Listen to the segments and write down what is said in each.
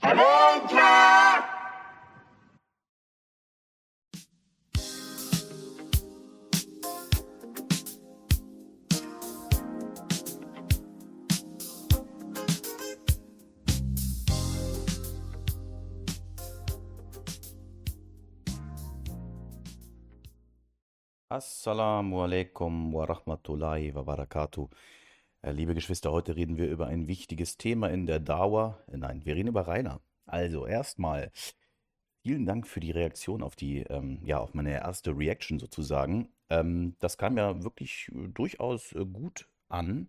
Assalamu alaikum wa rahmatullahi wa barakatuh. Liebe Geschwister, heute reden wir über ein wichtiges Thema in der Dawa. Nein, wir reden über Rainer. Also erstmal vielen Dank für die Reaktion auf auf meine erste Reaction sozusagen. Das kam ja wirklich durchaus gut an.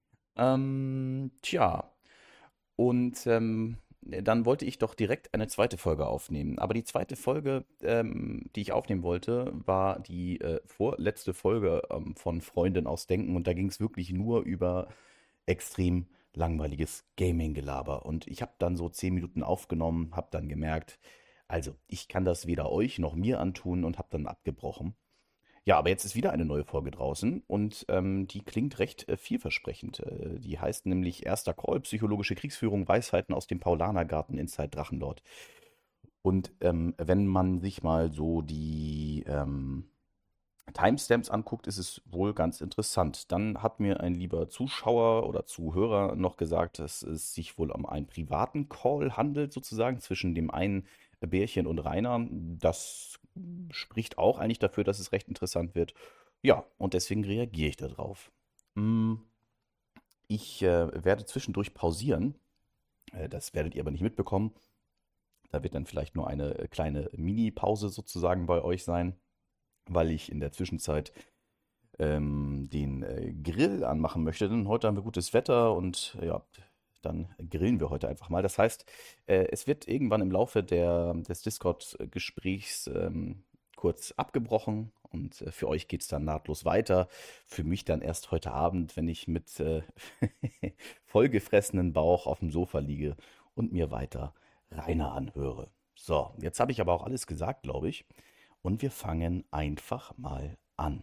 Tja, und dann wollte ich doch direkt eine zweite Folge aufnehmen. Aber die zweite Folge, die ich aufnehmen wollte, war die vorletzte Folge von Freundin aus Denken. Und da ging es wirklich nur über extrem langweiliges Gaming-Gelaber. Und ich habe dann so 10 Minuten aufgenommen, habe dann gemerkt, also ich kann das weder euch noch mir antun und habe dann abgebrochen. Ja, aber jetzt ist wieder eine neue Folge draußen und die klingt recht vielversprechend. Die heißt nämlich Erster Call, psychologische Kriegsführung, Weisheiten aus dem Paulanergarten Inside Drachenlord. Und wenn man sich mal so die Timestamps anguckt, ist es wohl ganz interessant. Dann hat mir ein lieber Zuschauer oder Zuhörer noch gesagt, dass es sich wohl um einen privaten Call handelt, sozusagen, zwischen dem einen Bärchen und Rainer. Das spricht auch eigentlich dafür, dass es recht interessant wird. Ja, und deswegen reagiere ich darauf. Mm, Ich werde zwischendurch pausieren. Das werdet ihr aber nicht mitbekommen. Da wird dann vielleicht nur eine kleine Mini-Pause sozusagen bei euch sein, weil ich in der Zwischenzeit den Grill anmachen möchte. Denn heute haben wir gutes Wetter und ja, dann grillen wir heute einfach mal. Das heißt, es wird irgendwann im Laufe des Discord-Gesprächs kurz abgebrochen und für euch geht es dann nahtlos weiter. Für mich dann erst heute Abend, wenn ich mit vollgefressenen Bauch auf dem Sofa liege und mir weiter Rainer anhöre. So, jetzt habe ich aber auch alles gesagt, glaube ich. Und wir fangen einfach mal an.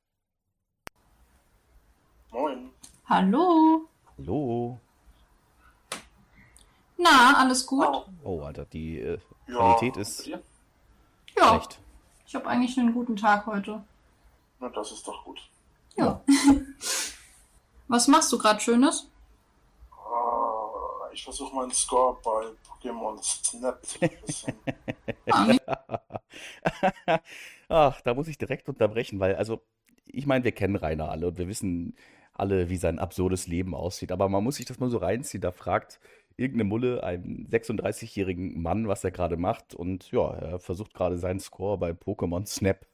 Moin. Hallo. Hallo. Na, alles gut? Oh, Oh, Alter, die ja, Qualität und bei ist dir? Ja, schlecht. ich habe eigentlich einen guten Tag heute. Na, das ist doch gut. Ja. Was machst du gerade Schönes? Ich versuche meinen Score bei Pokémon Snap zu verbessern. Ah, nee. Ach, da muss ich direkt unterbrechen, weil, also, ich meine, wir kennen Rainer alle und wir wissen alle, wie sein absurdes Leben aussieht. Aber man muss sich das mal so reinziehen. Da fragt irgendeine Mulle einen 36-jährigen Mann, was er gerade macht. Und ja, er versucht gerade seinen Score bei Pokémon Snap.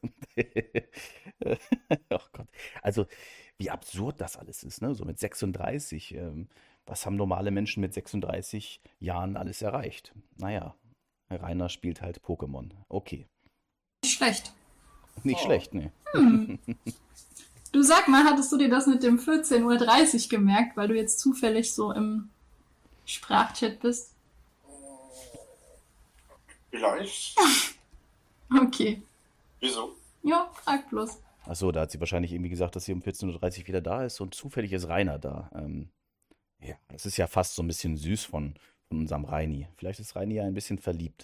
Ach Gott. Also, wie absurd das alles ist, ne? So mit 36. Was haben normale Menschen mit 36 Jahren alles erreicht? Naja, Rainer spielt halt Pokémon. Okay. Nicht schlecht. Nicht Oh, schlecht, ne? Du, sag mal, hattest du dir das mit dem 14:30 Uhr gemerkt, weil du jetzt zufällig so im Sprachchat bist? vielleicht? Okay. Wieso? Ja, frag bloß. Achso, da hat sie wahrscheinlich irgendwie gesagt, dass sie um 14:30 Uhr wieder da ist und zufällig ist Rainer da. Ja, das ist ja fast so ein bisschen süß von unserem Reini. Vielleicht ist Reini ja ein bisschen verliebt.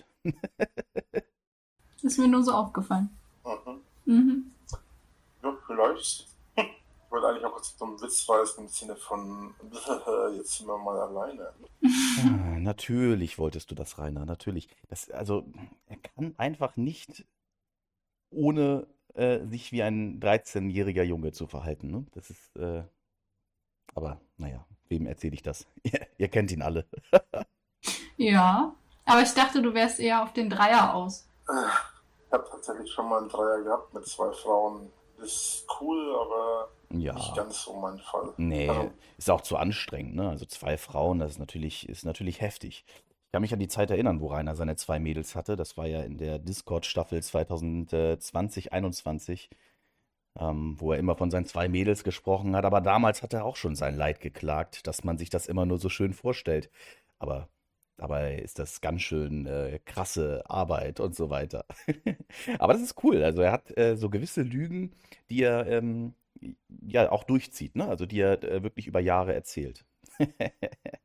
Ist mir nur so aufgefallen. Mhm. Mhm. Ja, vielleicht. Ich wollte eigentlich auch kurz so einen Witz reißen im Sinne von, jetzt sind wir mal alleine. Ah, natürlich wolltest du das, Rainer, natürlich. Also, er kann einfach nicht ohne sich wie ein 13-jähriger Junge zu verhalten, ne? Das ist, aber naja, wem erzähle ich das? Ihr kennt ihn alle. Ja, aber ich dachte, du wärst eher auf den Dreier aus. Ich habe tatsächlich schon mal einen Dreier gehabt mit 2 Frauen. Ist cool, aber nicht Ja, ganz so mein Fall. nee, Also, ist auch zu anstrengend, ne? Also 2 Frauen, das ist natürlich heftig. Ich kann mich an die Zeit erinnern, wo Rainer seine 2 Mädels hatte. Das war ja in der Discord-Staffel 2020, 21, wo er immer von seinen 2 Mädels gesprochen hat. Aber damals hat er auch schon sein Leid geklagt, dass man sich das immer nur so schön vorstellt. Aber dabei ist das ganz schön krasse Arbeit und so weiter. Aber das ist cool. Also er hat so gewisse Lügen, die er ja auch durchzieht, ne? Also die er wirklich über Jahre erzählt.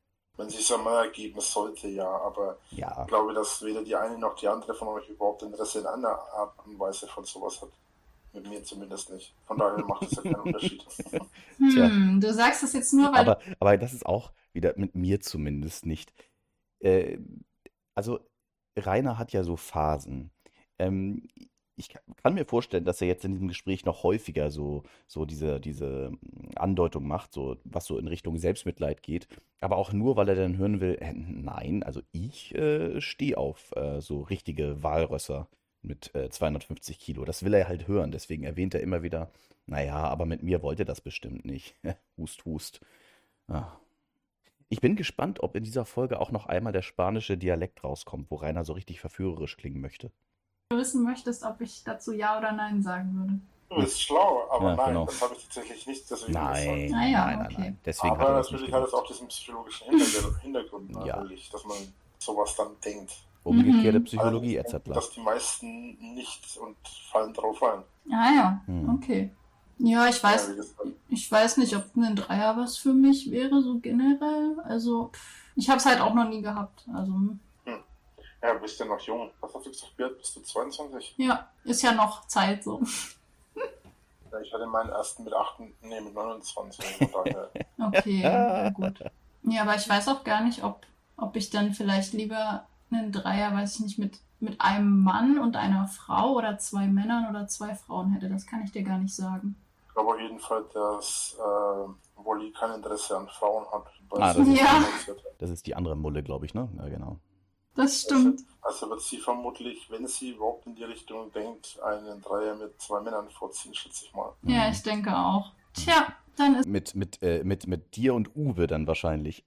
Wenn es sich einmal ergeben sollte, ja. Aber Ja, ich glaube, dass weder die eine noch die andere von euch überhaupt Interesse in einer Art und Weise von sowas hat. Mit mir zumindest nicht. Von daher macht es ja keinen Unterschied. tja. Du sagst das jetzt nur, weil du... Aber das ist auch wieder mit mir zumindest nicht. Äh, also Rainer hat ja so Phasen. Ähm, ich kann mir vorstellen, dass er jetzt in diesem Gespräch noch häufiger so diese Andeutung macht, so was so in Richtung Selbstmitleid geht. Aber auch nur, weil er dann hören will, nein, also ich stehe auf so richtige Walrösser mit 250 Kilo. Das will er halt hören. Deswegen erwähnt er immer wieder, naja, aber mit mir wollt ihr das bestimmt nicht. Hust, hust. Ah. Ich bin gespannt, ob in dieser Folge auch noch einmal der spanische Dialekt rauskommt, wo Rainer so richtig verführerisch klingen möchte. wissen möchtest, ob ich dazu Ja oder Nein sagen würde. Du bist schlau, aber Ja, nein, genau. das habe ich tatsächlich nicht deswegen Nein, gesagt. Ah ja, nein, okay. nein. Deswegen hat er Aber das nicht natürlich hat es gemacht. auch diesen psychologischen Hintergrund Ja. natürlich, dass man sowas dann denkt. Umgekehrte Mhm. Psychologie, Allerdings denken etc. das die meisten nicht und fallen drauf ein. Ah ja, Hm. okay. Ja, ich Ja, weiß, wie gesagt, ich weiß nicht, ob ein Dreier was für mich wäre, so generell. Also, ich habe es halt auch noch nie gehabt. Also, ja, bist ja noch jung. Was hast du gesagt, Bert? Bist du 22? ja, ist ja noch Zeit so. Ja, ich hatte meinen ersten mit 29. Von daher. Okay, na gut. Ja, aber ich weiß auch gar nicht, ob ich dann vielleicht lieber einen Dreier, weiß ich nicht, mit einem Mann und einer Frau oder zwei Männern oder zwei Frauen hätte. Das kann ich dir gar nicht sagen. Ich glaube auf jeden Fall, dass Wally kein Interesse an Frauen hat. Ah, weil sie Ja. nicht wird. Das ist die andere Mulle, glaube ich, ne? Ja, genau. Das stimmt. Also wird sie vermutlich, wenn sie überhaupt in die Richtung denkt, einen Dreier mit zwei Männern vorziehen, schätze ich mal. Ja, ich denke auch. Tja, dann Mit dir und Uwe dann wahrscheinlich.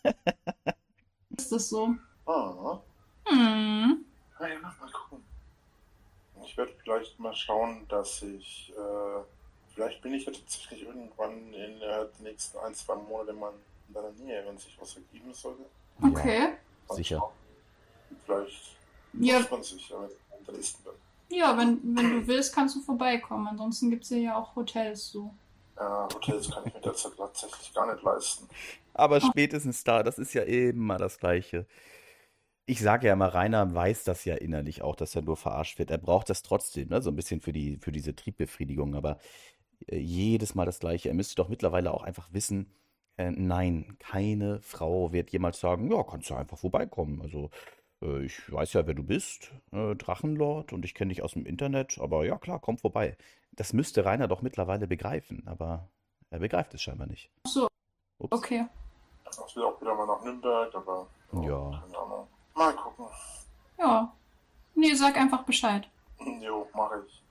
ist es so. Ah, Hm. na ja, mal gucken. Ich werde vielleicht mal schauen, dass ich, vielleicht bin ich ja tatsächlich irgendwann in den nächsten 1, 2 Monate mal in deiner Nähe, wenn sich was ergeben sollte. Okay. Mal Sicher. schauen. Vielleicht Ja, trifft man sich, ja, wenn ich in Dresden bin. ja, wenn du willst, kannst du vorbeikommen. Ansonsten gibt es hier ja auch Hotels so. Hotels kann ich mir derzeit tatsächlich gar nicht leisten. Aber spätestens da, das ist ja immer das Gleiche. Ich sage ja immer, Rainer weiß das ja innerlich auch, dass er nur verarscht wird. Er braucht das trotzdem, ne? So ein bisschen für diese Triebbefriedigung. Aber jedes Mal das Gleiche. Er müsste doch mittlerweile auch einfach wissen, nein, keine Frau wird jemals sagen, ja, kannst du einfach vorbeikommen. Also ich weiß ja, wer du bist, Drachenlord, und ich kenne dich aus dem Internet, aber ja klar, komm vorbei. Das müsste Rainer doch mittlerweile begreifen, aber er begreift es scheinbar nicht. Ach so, Ups. okay. Ich will auch wieder mal nach Nürnberg, aber Ja. keine Ahnung. Mal gucken. Ja. Nee, sag einfach Bescheid. Jo, mache ich.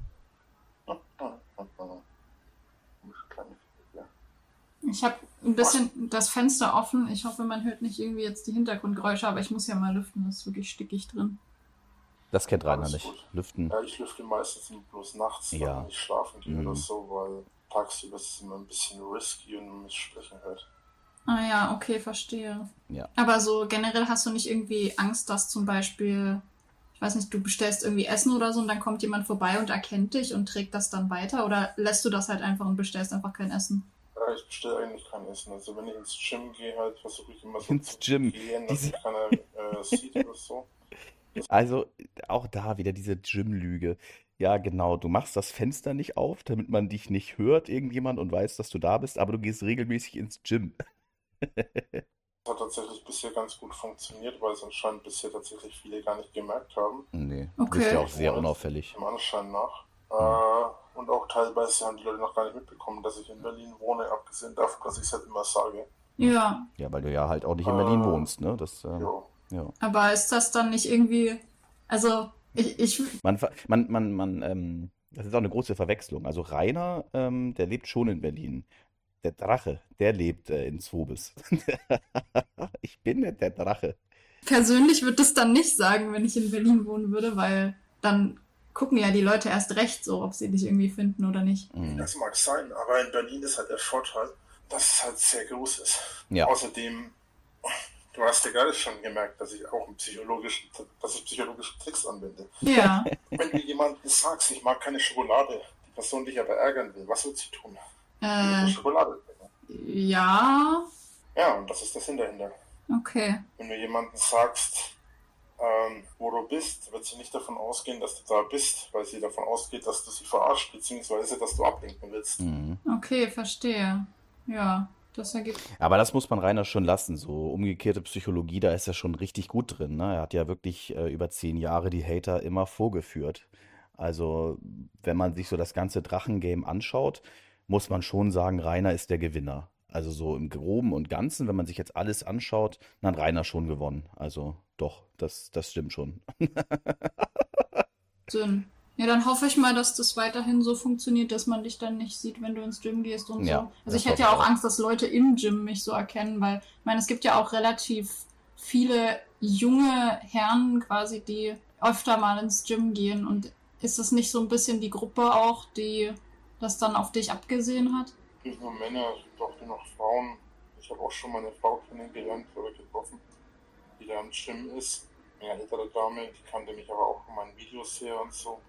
Ja. Ich habe ein bisschen das Fenster offen. Ich hoffe, man hört nicht irgendwie jetzt die Hintergrundgeräusche, aber ich muss ja mal lüften. Das ist wirklich stickig drin. Das kennt Rainer Alles nicht. gut. Lüften. Ja, ich lüfte meistens bloß nachts, Ja. wenn ich schlafen gehe Mhm. oder so, weil tagsüber ist es immer ein bisschen risky und man mich sprechen hört. Ah ja, okay, verstehe. Ja. Aber so generell hast du nicht irgendwie Angst, dass zum Beispiel, ich weiß nicht, du bestellst irgendwie Essen oder so und dann kommt jemand vorbei und erkennt dich und trägt das dann weiter? Oder lässt du das halt einfach und bestellst einfach kein Essen? Ja, ich bestelle eigentlich kein Essen. Also wenn ich ins Gym gehe, halt versuche ich immer so Ins zu Gym. gehen, dass Diese- mich keiner sieht oder so. Also auch da wieder diese Gym-Lüge. Ja, genau, du machst das Fenster nicht auf, damit man dich nicht hört, irgendjemand, und weiß, dass du da bist, aber du gehst regelmäßig ins Gym. Das hat tatsächlich bisher ganz gut funktioniert, weil es anscheinend bisher tatsächlich viele gar nicht gemerkt haben, Nee, Okay. bist ja auch sehr unauffällig. dem Anschein nach. Und auch teilweise haben die Leute noch gar nicht mitbekommen, dass ich in Berlin wohne, abgesehen davon, dass ich es halt immer sage. Ja, Ja, weil du ja halt auch nicht in Berlin wohnst, ne? Das, Jo. ja. aber ist das dann nicht irgendwie, also ich Das ist auch eine große Verwechslung. Also Rainer, der lebt schon in Berlin. Der Drache, der lebt in Zwobis. Ich bin nicht der Drache. persönlich würde das dann nicht sagen, wenn ich in Berlin wohnen würde, weil dann gucken ja die Leute erst recht so, ob sie dich irgendwie finden oder nicht. Mhm. Das mag sein, aber in Berlin ist halt der Vorteil, dass es halt sehr groß ist. Ja. Außerdem, du hast ja gerade schon gemerkt, dass ich auch psychologische Tricks anwende. Ja, Wenn du jemandem sagst, ich mag keine Schokolade, die Person dich aber ärgern will, was wird sie tun? äh, Schokolade bringen. ja, Ja, und das ist der Sinn dahinter. Okay. Wenn du jemandem sagst, wo du bist, wird sie nicht davon ausgehen, dass du da bist, weil sie davon ausgeht, dass du sie verarscht, beziehungsweise dass du ablenken willst. Okay, verstehe. Ja, das ergibt. Aber das muss man Rainer schon lassen. So umgekehrte Psychologie, da ist er schon richtig gut drin. Ne? Er hat ja wirklich über 10 Jahre die Hater immer vorgeführt. Also, wenn man sich so das ganze Drachengame anschaut, muss man schon sagen, Rainer ist der Gewinner. Also so im Groben und Ganzen, wenn man sich jetzt alles anschaut, dann hat Rainer schon gewonnen. Also doch, das stimmt schon. Sinn. Ja, dann hoffe ich mal, dass das weiterhin so funktioniert, dass man dich dann nicht sieht, wenn du ins Gym gehst und Ja, so. Also das ich hätte hoffe ja ich auch auch. Angst, dass Leute im Gym mich so erkennen, weil, ich meine, es gibt ja auch relativ viele junge Herren quasi, die öfter mal ins Gym gehen. Und ist das nicht so ein bisschen die Gruppe auch, die das dann auf dich abgesehen hat? Nicht nur Männer, es gibt auch noch Frauen. Ich habe auch schon mal eine Frau kennengelernt oder getroffen, die da im Gym ist. Eine ältere Dame, die kannte mich aber auch von meinen Videos her und so.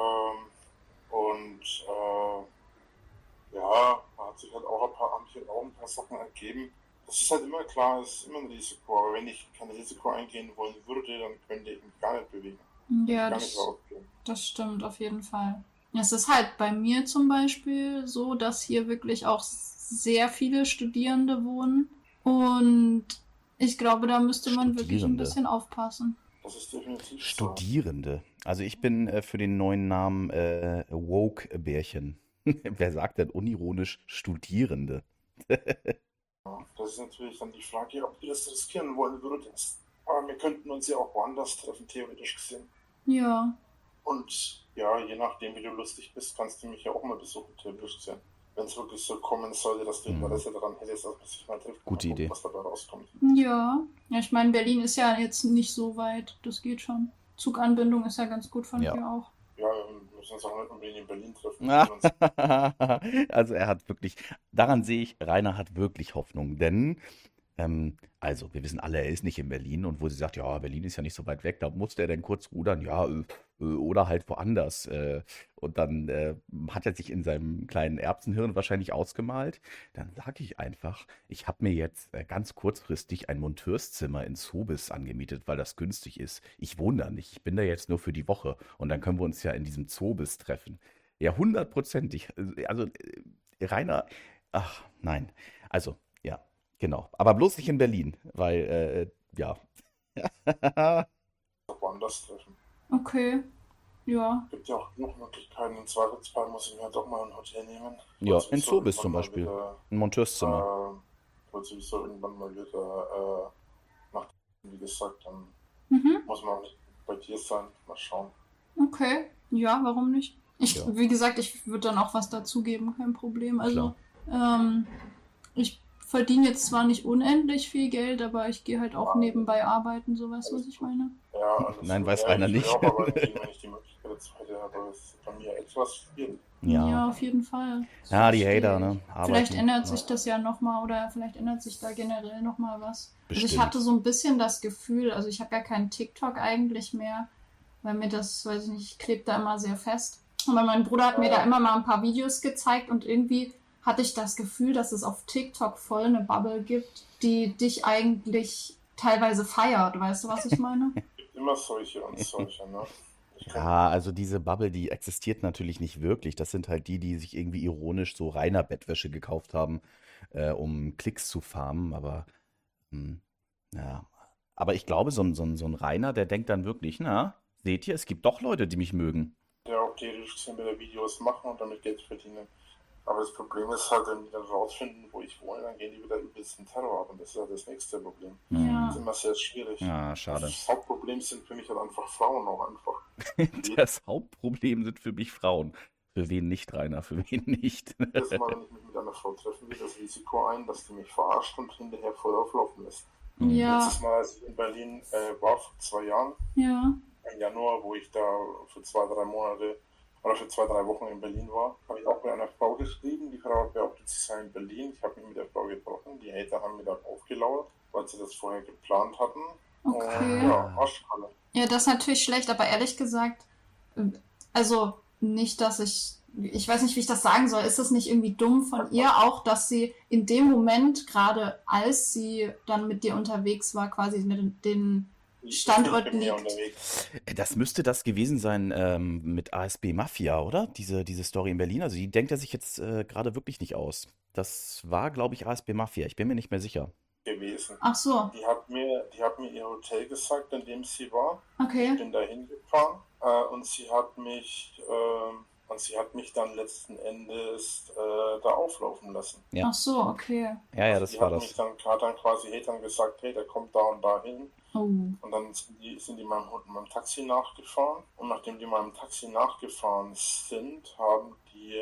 Ja, da hat sich halt auch haben sich halt auch ein paar Sachen ergeben. Das ist halt immer klar, es ist immer ein Risiko. Aber wenn ich kein Risiko eingehen wollen würde, dann könnte ich mich gar nicht bewegen. Ja, Gar nicht rausgehen. das stimmt auf jeden Fall. Es ist halt bei mir zum Beispiel so, dass hier wirklich auch sehr viele Studierende wohnen. Und ich glaube, da müsste man wirklich ein Studierende. bisschen aufpassen. Das ist definitiv so. Studierende. Also ich bin für den neuen Namen Woke-Bärchen. Wer sagt denn unironisch Studierende? Ja, das ist natürlich dann die Frage, ob du das riskieren wollen würdest. Aber wir könnten uns ja auch woanders treffen, theoretisch gesehen. Ja, Und ja, je nachdem, wie du lustig bist, kannst du mich ja auch mal besuchen, theoretisch gesehen. Wenn es wirklich so kommen sollte, dass du Interesse daran hättest, dass man sich mal trifft, Gute mal gucken, Idee. was dabei rauskommt. ja. Ja, ich meine, Berlin ist ja jetzt nicht so weit. Das geht schon. Zuganbindung ist ja ganz gut von Ja. hier auch. Ja, wir müssen uns auch nicht unbedingt in Berlin treffen. Wir können uns Also er hat wirklich, daran sehe ich, Rainer hat wirklich Hoffnung, denn also wir wissen alle, er ist nicht in Berlin und wo sie sagt, ja, Berlin ist ja nicht so weit weg, da musste er dann kurz rudern, ja, oder halt woanders. Und dann hat er sich in seinem kleinen Erbsenhirn wahrscheinlich ausgemalt. Dann sage ich einfach, ich habe mir jetzt ganz kurzfristig ein Monteurszimmer in Zobis angemietet, weil das günstig ist. Ich wohne da nicht, ich bin da jetzt nur für die Woche und dann können wir uns ja in diesem Zobis treffen. Ja, 100%. Also Rainer, ach nein, also ja, genau. Aber bloß nicht in Berlin, weil ja. auch woanders treffen. Okay, ja. Es gibt ja auch genug Möglichkeiten. Im Zweifelsfall muss ich mir halt doch mal ein Hotel nehmen. Ja, Wird in sowieso Zobis irgendwann zum mal Beispiel. wieder, Ein Monteurszimmer. wird sowieso irgendwann mal wieder nach, wie gesagt, dann Mhm. muss man auch nicht bei dir sein. Mal schauen. Okay. Ja, warum nicht? Ja. Wie gesagt, ich würde dann auch was dazugeben, kein Problem. Also, ich verdiene jetzt zwar nicht unendlich viel Geld, aber ich gehe halt auch nebenbei arbeiten, so weißt du, was ich meine? Ja, alles Nein, gut. weiß Ja, Rainer ich will nicht. auch arbeiten, wenn ich die Möglichkeit dazu hätte, aber es ist bei mir etwas schwierig. Ja. auf jeden Fall. Das Ja, die verstehe Hater, ich. ne? Vielleicht Arbeiten. ändert sich das ja nochmal oder vielleicht ändert sich da generell nochmal was. Also ich Bestimmt. hatte so ein bisschen das Gefühl, also ich habe ja keinen TikTok eigentlich mehr, weil mir das, weiß ich nicht, klebt da immer sehr fest. Aber mein Bruder hat mir da immer mal ein paar Videos gezeigt und irgendwie hatte ich das Gefühl, dass es auf TikTok voll eine Bubble gibt, die dich eigentlich teilweise feiert. Weißt du, was ich meine? Es gibt immer solche und solche, ne? Ich kann, Ja, also diese Bubble, die existiert natürlich nicht wirklich. Das sind halt die, die sich irgendwie ironisch so reiner Bettwäsche gekauft haben, um Klicks zu farmen. Aber ja. Aber ich glaube, so ein Rainer, der denkt dann wirklich, na, seht ihr, es gibt doch Leute, die mich mögen. ja auch theoretisch gesehen wieder Videos machen und damit Geld verdienen. Aber das Problem ist halt, wenn die dann rausfinden, wo ich wohne, dann gehen die wieder übelsten Terror ab und das ist halt das nächste Problem. Das Ja. ist immer sehr schwierig. Ja, schade. Das Hauptproblem sind für mich halt einfach Frauen auch einfach. Das Hauptproblem sind für mich Frauen. Für wen nicht, Rainer, für wen nicht? Jedes Mal, wenn ich mich mit einer Frau treffen will, das Risiko ein, dass die mich verarscht und hinterher voll auflaufen lässt. Ja, Letztes Mal, als ich in Berlin war, vor 2 Jahren, ja. im Januar, wo ich da für 2-3 Monate oder für 2-3 Wochen in Berlin war, habe ich auch mit einer Frau geschrieben. Die Frau hat behauptet, sie sei in Berlin. Ich habe mich mit der Frau getroffen. Die Hater haben mir dann aufgelauert, weil sie das vorher geplant hatten. Okay. Und ja, Arschkalle. Ja, das ist natürlich schlecht, aber ehrlich gesagt, also nicht, dass ich ich weiß nicht, wie ich das sagen soll. Ist das nicht irgendwie dumm von ihr auch, dass sie in dem Moment, gerade als sie dann mit dir unterwegs war, quasi den Standort liegt? Das müsste das gewesen sein mit ASB Mafia, oder? Diese Story in Berlin. Also die denkt er sich jetzt gerade wirklich nicht aus. Das war, glaube ich, ASB Mafia. Ich bin mir nicht mehr sicher. Gewesen. Ach so. Die hat mir ihr Hotel gesagt, in dem sie war. Okay. Ich bin da hingefahren und sie hat mich dann letzten Endes da auflaufen lassen. Ja. Ach so, okay. Ja, das Die war hat das. mich dann quasi gesagt, hey, der kommt da und da hin. Oh. Und dann sind die meinem Taxi nachgefahren. Und nachdem die meinem Taxi nachgefahren sind, haben die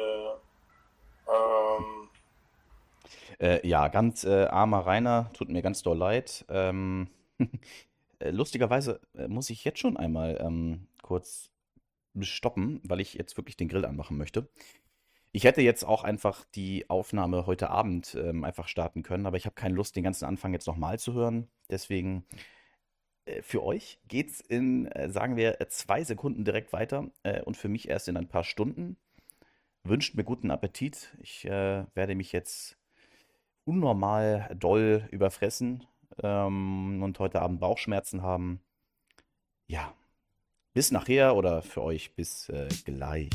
ja, ganz armer Rainer, tut mir ganz doll leid. Lustigerweise muss ich jetzt schon einmal kurz stoppen, weil ich jetzt wirklich den Grill anmachen möchte. Ich hätte jetzt auch einfach die Aufnahme heute Abend einfach starten können, aber ich habe keine Lust, den ganzen Anfang jetzt nochmal zu hören. Deswegen für euch geht's in, sagen wir, 2 Sekunden direkt weiter und für mich erst in ein paar Stunden. Wünscht mir guten Appetit. Ich werde mich jetzt unnormal doll überfressen und heute Abend Bauchschmerzen haben. Ja, bis nachher oder für euch bis gleich.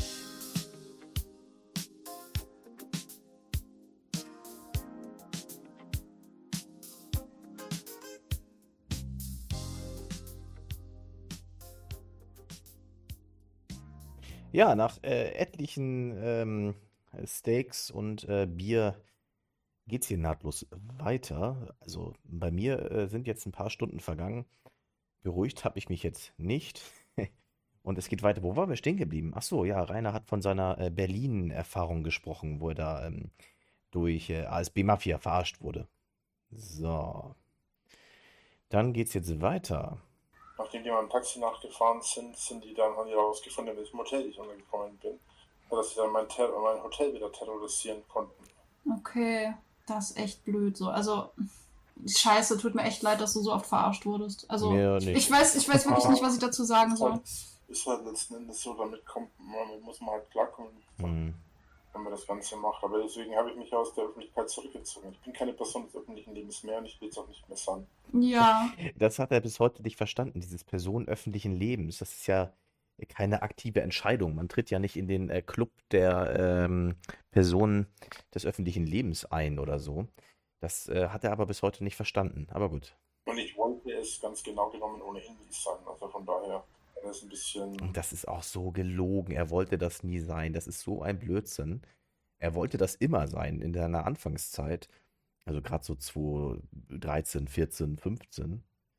Ja, nach etlichen Steaks und Bier geht's hier nahtlos weiter. Also bei mir sind jetzt ein paar Stunden vergangen. Beruhigt habe ich mich jetzt nicht. Und es geht weiter. Wo waren wir stehen geblieben? Ach so, ja, Rainer hat von seiner Berlin-Erfahrung gesprochen, wo er da durch ASB Mafia verarscht wurde. So. Dann geht's jetzt weiter. Nachdem die meinem Taxi nachgefahren sind, haben die herausgefunden, in welchem Hotel ich untergekommen bin. Dass sie dann mein Hotel wieder terrorisieren konnten. Okay, das ist echt blöd so. Also, scheiße, tut mir echt leid, dass du so oft verarscht wurdest. Also, Mir nicht. ich weiß wirklich nicht, was ich dazu sagen soll. Ist halt letzten Endes so, damit muss man halt klarkommen, wenn man das Ganze macht. Aber deswegen habe ich mich aus der Öffentlichkeit zurückgezogen. Ich bin keine Person des öffentlichen Lebens mehr und ich will es auch nicht mehr sein. Ja, Das hat er bis heute nicht verstanden, dieses Person öffentlichen Lebens. Das ist ja keine aktive Entscheidung. Man tritt ja nicht in den Club der Personen des öffentlichen Lebens ein oder so. Das hat er aber bis heute nicht verstanden. Aber gut. Und ich wollte es ganz genau genommen ohnehin nie sein. Also von daher ist ein bisschen. Und das ist auch so gelogen. Er wollte das nie sein. Das ist so ein Blödsinn. Er wollte das immer sein in seiner Anfangszeit. Also gerade so 2013, 14, 15.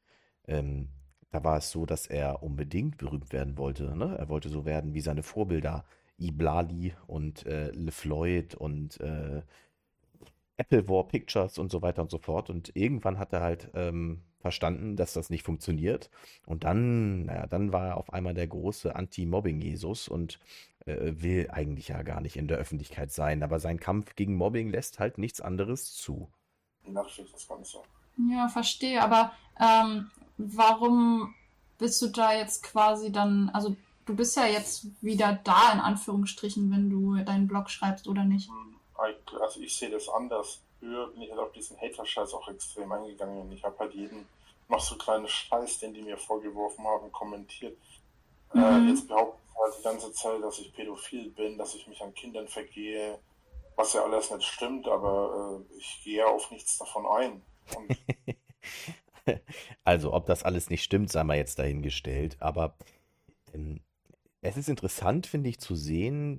Da war es so, dass er unbedingt berühmt werden wollte. Ne? Er wollte so werden wie seine Vorbilder. Iblali und LeFloid und Apple War Pictures und so weiter und so fort. Und irgendwann hat er halt verstanden, dass das nicht funktioniert. Und dann war er auf einmal der große Anti-Mobbing-Jesus und will eigentlich ja gar nicht in der Öffentlichkeit sein. Aber sein Kampf gegen Mobbing lässt halt nichts anderes zu. Nachricht das Ganze. ja, verstehe. Aber warum bist du da jetzt quasi dann, also du bist ja jetzt wieder da, in Anführungsstrichen, wenn du deinen Blog schreibst oder nicht? Also ich sehe das anders. Früher bin ich halt auf diesen Hater-Scheiß auch extrem eingegangen und ich habe halt jeden noch so kleinen Scheiß, den die mir vorgeworfen haben, kommentiert. Jetzt behaupten sie halt die ganze Zeit, dass ich pädophil bin, dass ich mich an Kindern vergehe, was ja alles nicht stimmt, aber ich gehe auf nichts davon ein. Und Also, ob das alles nicht stimmt, sei mal jetzt dahingestellt. Aber es ist interessant, finde ich, zu sehen,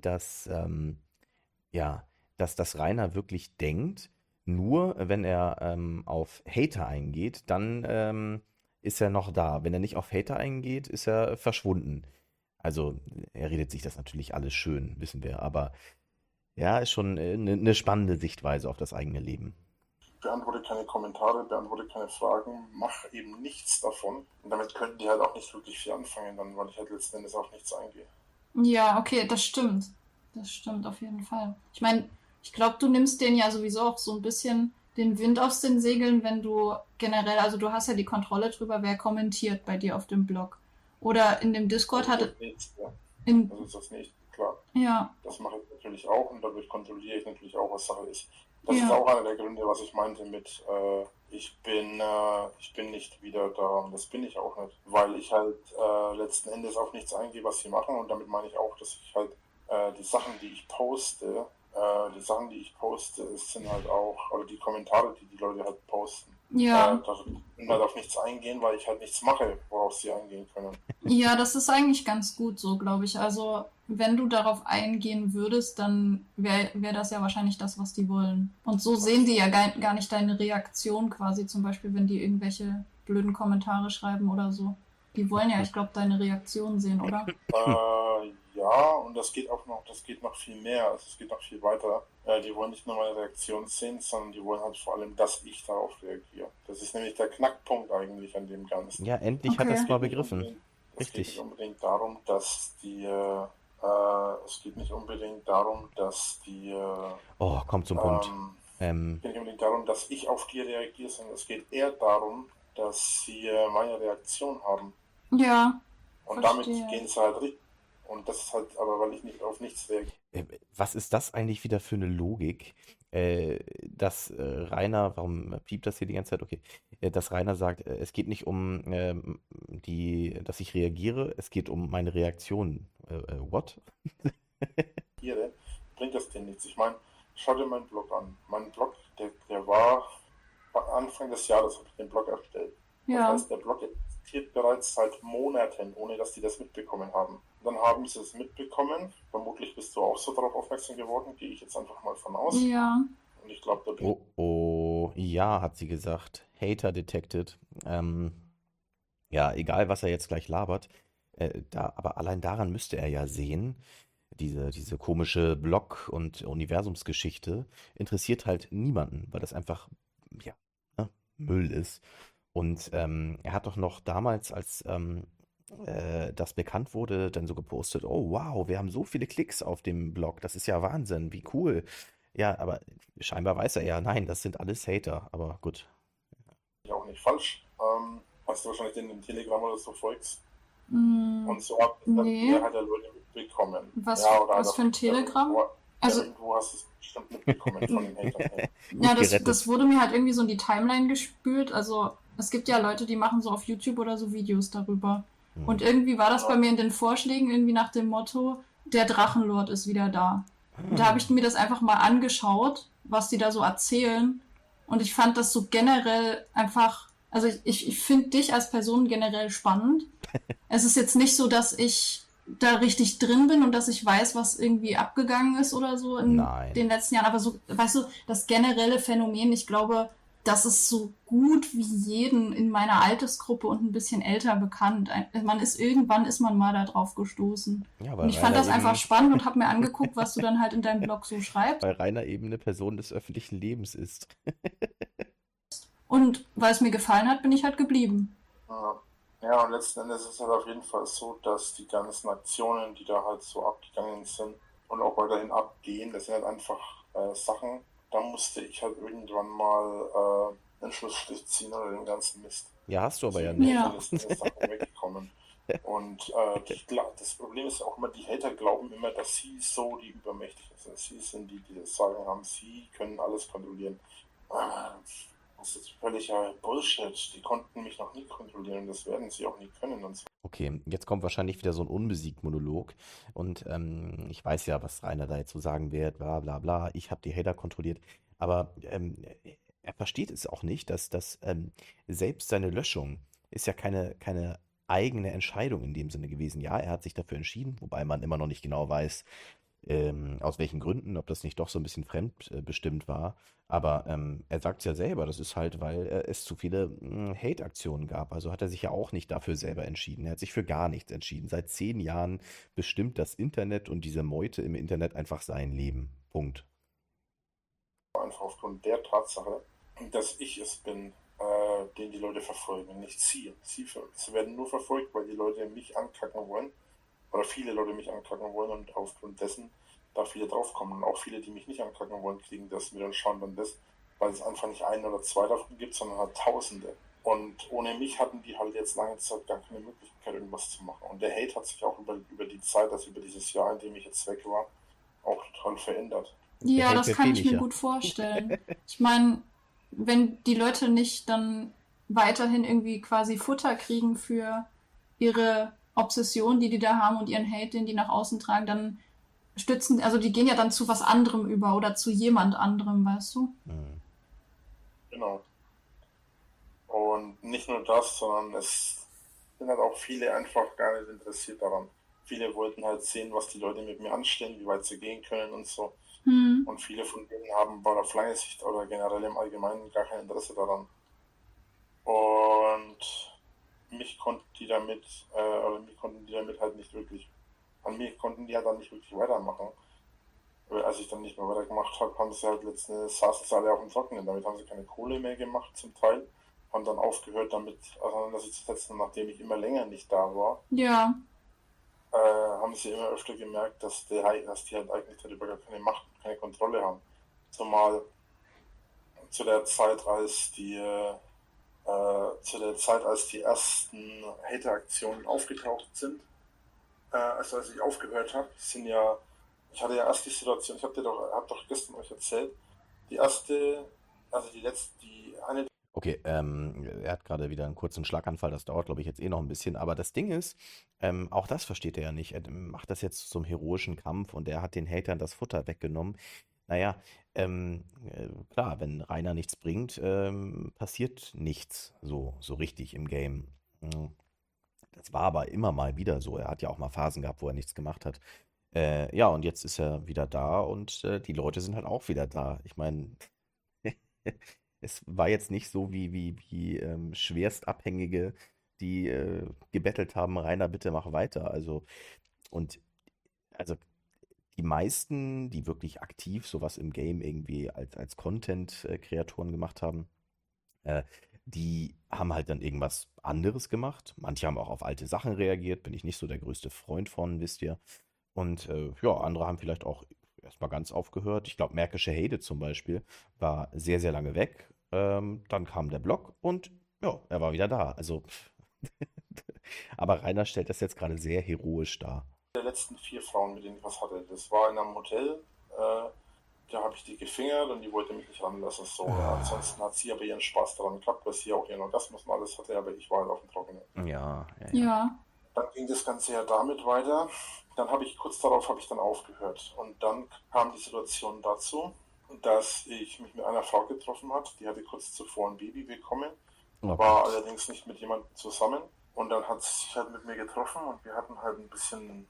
dass das Rainer wirklich denkt, nur wenn er auf Hater eingeht, dann ist er noch da. Wenn er nicht auf Hater eingeht, ist er verschwunden. Also, er redet sich das natürlich alles schön, wissen wir. Aber ja, ist schon eine spannende Sichtweise auf das eigene Leben. beantworte keine Kommentare, beantworte keine Fragen, mache eben nichts davon. Und damit könnten die halt auch nicht wirklich viel anfangen, dann, weil ich halt letzten Endes auf nichts eingehe. Ja, okay, das stimmt. Das stimmt auf jeden Fall. Ich meine, ich glaube, du nimmst denen ja sowieso auch so ein bisschen den Wind aus den Segeln, wenn du generell, also du hast ja die Kontrolle drüber, wer kommentiert bei dir auf dem Blog. Oder in dem Discord Also hatte, das nächste, ja. in, Also das nächste, klar. Ja, Das mache ich natürlich auch und dadurch kontrolliere ich natürlich auch, was Sache ist. Das ist ja, auch einer der Gründe, was ich meinte mit, ich bin nicht wieder da und das bin ich auch nicht, weil ich halt letzten Endes auf nichts eingehe, was sie machen und damit meine ich auch, dass ich halt die Sachen, die ich poste, es sind halt auch, oder die Kommentare, die die Leute halt posten, ja. da können halt auf nichts eingehen, weil ich halt nichts mache, worauf sie eingehen können. Ja, das ist eigentlich ganz gut so, glaube ich. Also, wenn du darauf eingehen würdest, dann wär das ja wahrscheinlich das, was die wollen. Und so sehen die ja gar nicht deine Reaktion quasi, zum Beispiel, wenn die irgendwelche blöden Kommentare schreiben oder so. Die wollen ja, ich glaube, deine Reaktion sehen, oder? Ja, und das geht noch viel mehr, also es geht noch viel weiter. Die wollen nicht nur meine Reaktion sehen, sondern die wollen halt vor allem, dass ich darauf reagiere. Das ist nämlich der Knackpunkt eigentlich an dem Ganzen. Ja, endlich hat er Okay. es Es mal geht nicht begriffen. unbedingt, es geht nicht Richtig. unbedingt darum, dass es geht nicht unbedingt darum, dass Oh, kommt zum Punkt. es geht nicht unbedingt darum, dass ich auf die reagiere, sondern es geht eher darum, dass sie meine Reaktion haben. Ja, Und damit verstehe. gehen sie halt richtig. Und das ist halt aber, weil ich nicht auf nichts reagiere. Was ist das eigentlich wieder für eine Logik, dass Rainer, warum piept das hier die ganze Zeit? Okay, dass Rainer sagt, es geht nicht um dass ich reagiere, es geht um meine Reaktion. What? Tiere, bringt das denen nichts. Ich meine, schau dir meinen Blog an. Mein Blog, der war Anfang des Jahres, habe ich den Blog erstellt. Das Ja, heißt, der Blog existiert bereits seit Monaten, ohne dass die das mitbekommen haben. Dann haben sie es mitbekommen. Vermutlich bist du auch so darauf aufmerksam geworden, gehe ich jetzt einfach mal von aus. ja, Und ich glaube, da bin Oh, oh, ja, hat sie gesagt. Hater detected. Ähm, ja, egal, was er jetzt gleich labert. Aber allein daran müsste er ja sehen, diese komische Block- und Universumsgeschichte interessiert halt niemanden, weil das einfach, ja, ne, Müll ist. Und er hat doch noch damals, als das bekannt wurde, dann so gepostet, oh wow, wir haben so viele Klicks auf dem Blog, das ist ja Wahnsinn, wie cool. Ja, aber scheinbar weiß er ja, nein, das sind alles Hater, aber gut. ich auch nicht falsch. Hast du wahrscheinlich den Telegram oder so folgst. mm, Und so hat es dann die nee. Mehrheit der Leute mitbekommen. Was, Ja, oder halt was für ein Telegram? Also, irgendwo hast du es bestimmt mitbekommen von den Hatern her. ja, Gut gerettet. das wurde mir halt irgendwie so in die Timeline gespült. Also, es gibt ja Leute, die machen so auf YouTube oder so Videos darüber. Hm. Und irgendwie war das bei Ja, mir in den Vorschlägen irgendwie nach dem Motto, der Drachenlord ist wieder da. Und da habe ich mir das einfach mal angeschaut, was die da so erzählen. Und ich fand das so generell einfach, also ich finde dich als Person generell spannend. Es ist jetzt nicht so, dass ich da richtig drin bin und dass ich weiß, was irgendwie abgegangen ist oder so in Nein. den letzten Jahren. Aber so, weißt du, das generelle Phänomen, ich glaube, das ist so gut wie jeden in meiner Altersgruppe und ein bisschen älter bekannt. Irgendwann ist man mal da drauf gestoßen. Ja, Und weil ich fand Rainer das einfach eben, spannend und habe mir angeguckt, was du dann halt in deinem Blog so schreibst. weil Rainer eben eine Person des öffentlichen Lebens ist. Und weil es mir gefallen hat, bin ich halt geblieben. ja. Ja, und letzten Endes ist es halt auf jeden Fall so, dass die ganzen Aktionen, die da halt so abgegangen sind und auch weiterhin abgehen, das sind halt einfach Sachen, da musste ich halt irgendwann mal einen Schlussstrich ziehen oder den ganzen Mist. Ja, hast du aber ja Deswegen bin ich nicht. von Ja, diesen Sachen weggekommen. Und das Problem ist auch immer, die Hater glauben immer, dass sie so die Übermächtigen sind. Sie sind die, die das Sagen haben, sie können alles kontrollieren. Das ist völliger Bullshit. Die konnten mich noch nie kontrollieren und das werden sie auch nie können. Und so. Okay, jetzt kommt wahrscheinlich wieder so ein Unbesiegt-Monolog. Und ich weiß ja, was Rainer da jetzt so sagen wird, bla bla bla. Ich habe die Hater kontrolliert. Aber er versteht es auch nicht, dass selbst seine Löschung ist ja keine eigene Entscheidung in dem Sinne gewesen. Ja, er hat sich dafür entschieden, wobei man immer noch nicht genau weiß, aus welchen Gründen, ob das nicht doch so ein bisschen fremdbestimmt war. Aber er sagt es ja selber, das ist halt, weil es zu viele Hate-Aktionen gab. Also hat er sich ja auch nicht dafür selber entschieden. Er hat sich für gar nichts entschieden. Seit 10 Jahren bestimmt das Internet und diese Meute im Internet einfach sein Leben. Punkt. Einfach aufgrund der Tatsache, dass ich es bin, den die Leute verfolgen, nicht sie. Sie werden nur verfolgt, weil die Leute mich ankacken wollen oder viele Leute mich ankacken wollen und aufgrund dessen da viele draufkommen. Und auch viele, die mich nicht ankacken wollen, kriegen das mit und schauen dann das, weil es einfach nicht ein oder zwei davon gibt, sondern halt Tausende. Und ohne mich hatten die halt jetzt lange Zeit gar keine Möglichkeit, irgendwas zu machen. Und der Hate hat sich auch über die Zeit, also über dieses Jahr, in dem ich jetzt weg war, auch total verändert. Der Ja, Hate das wird kann ich mir weniger. gut vorstellen. Ich meine, wenn die Leute nicht dann weiterhin irgendwie quasi Futter kriegen für ihre Obsession, die da haben und ihren Hate, den die nach außen tragen, dann also die gehen ja dann zu was anderem über oder zu jemand anderem, weißt du? Hm. Genau. Und nicht nur das, sondern es sind halt auch viele einfach gar nicht interessiert daran. Viele wollten halt sehen, was die Leute mit mir anstellen, wie weit sie gehen können und so. Hm. Und viele von denen haben auf lange Sicht oder generell im Allgemeinen gar kein Interesse daran. Und mich konnten die damit, mich konnten die damit halt nicht wirklich, an mir konnten die ja dann nicht wirklich weitermachen. Weil als ich dann nicht mehr weitergemacht habe, haben sie halt saßen sie alle auf dem Trockenen. Damit haben sie keine Kohle mehr gemacht zum Teil. Haben dann aufgehört damit auseinanderzusetzen, nachdem ich immer länger nicht da war. Ja. Haben sie immer öfter gemerkt, dass die halt eigentlich darüber gar keine Macht und keine Kontrolle haben. Zumal zu der Zeit, als die ersten Hater-Aktionen aufgetaucht sind, also als ich aufgehört habe, ich hatte ja erst die Situation, hab doch gestern euch erzählt, die erste, also eine. Okay, er hat gerade wieder einen kurzen Schlaganfall, das dauert, glaube ich, jetzt eh noch ein bisschen. Aber das Ding ist, auch das versteht er ja nicht. Er macht das jetzt zum heroischen Kampf und er hat den Hatern das Futter weggenommen. Naja, klar, wenn Rainer nichts bringt, passiert nichts so richtig im Game. Mm, Das war aber immer mal wieder so. Er hat ja auch mal Phasen gehabt, wo er nichts gemacht hat. Ja, und jetzt ist er wieder da und die Leute sind halt auch wieder da. Ich meine, es war jetzt nicht so wie Schwerstabhängige, die gebettelt haben, Rainer, bitte mach weiter. Und also die meisten, die wirklich aktiv sowas im Game irgendwie als Content-Kreatoren gemacht haben, äh, die haben halt dann irgendwas anderes gemacht. Manche haben auch auf alte Sachen reagiert, bin ich nicht so der größte Freund von, wisst ihr. Und ja, andere haben vielleicht auch erstmal ganz aufgehört. Ich glaube, Märkische Heide zum Beispiel war sehr, sehr lange weg. Dann kam der Blog und ja, er war wieder da. Also, aber Rainer stellt das jetzt gerade sehr heroisch dar. Der letzten 4 Frauen, mit denen ich was hatte. Das war in einem Hotel, da habe ich die gefingert und die wollte mich nicht ranlassen. So. Ansonsten hat sie aber ihren Spaß daran gehabt, weil sie auch ihren Orgasmus und alles hatte, aber ich war halt auf dem Trockenen. Ja, ja, ja. Ja. Dann ging das Ganze ja damit weiter. Dann kurz darauf habe ich dann aufgehört. Und dann kam die Situation dazu, dass ich mich mit einer Frau getroffen habe, die hatte kurz zuvor ein Baby bekommen, Oh war Gott. allerdings nicht mit jemandem zusammen. Und dann hat sie sich halt mit mir getroffen und wir hatten halt ein bisschen,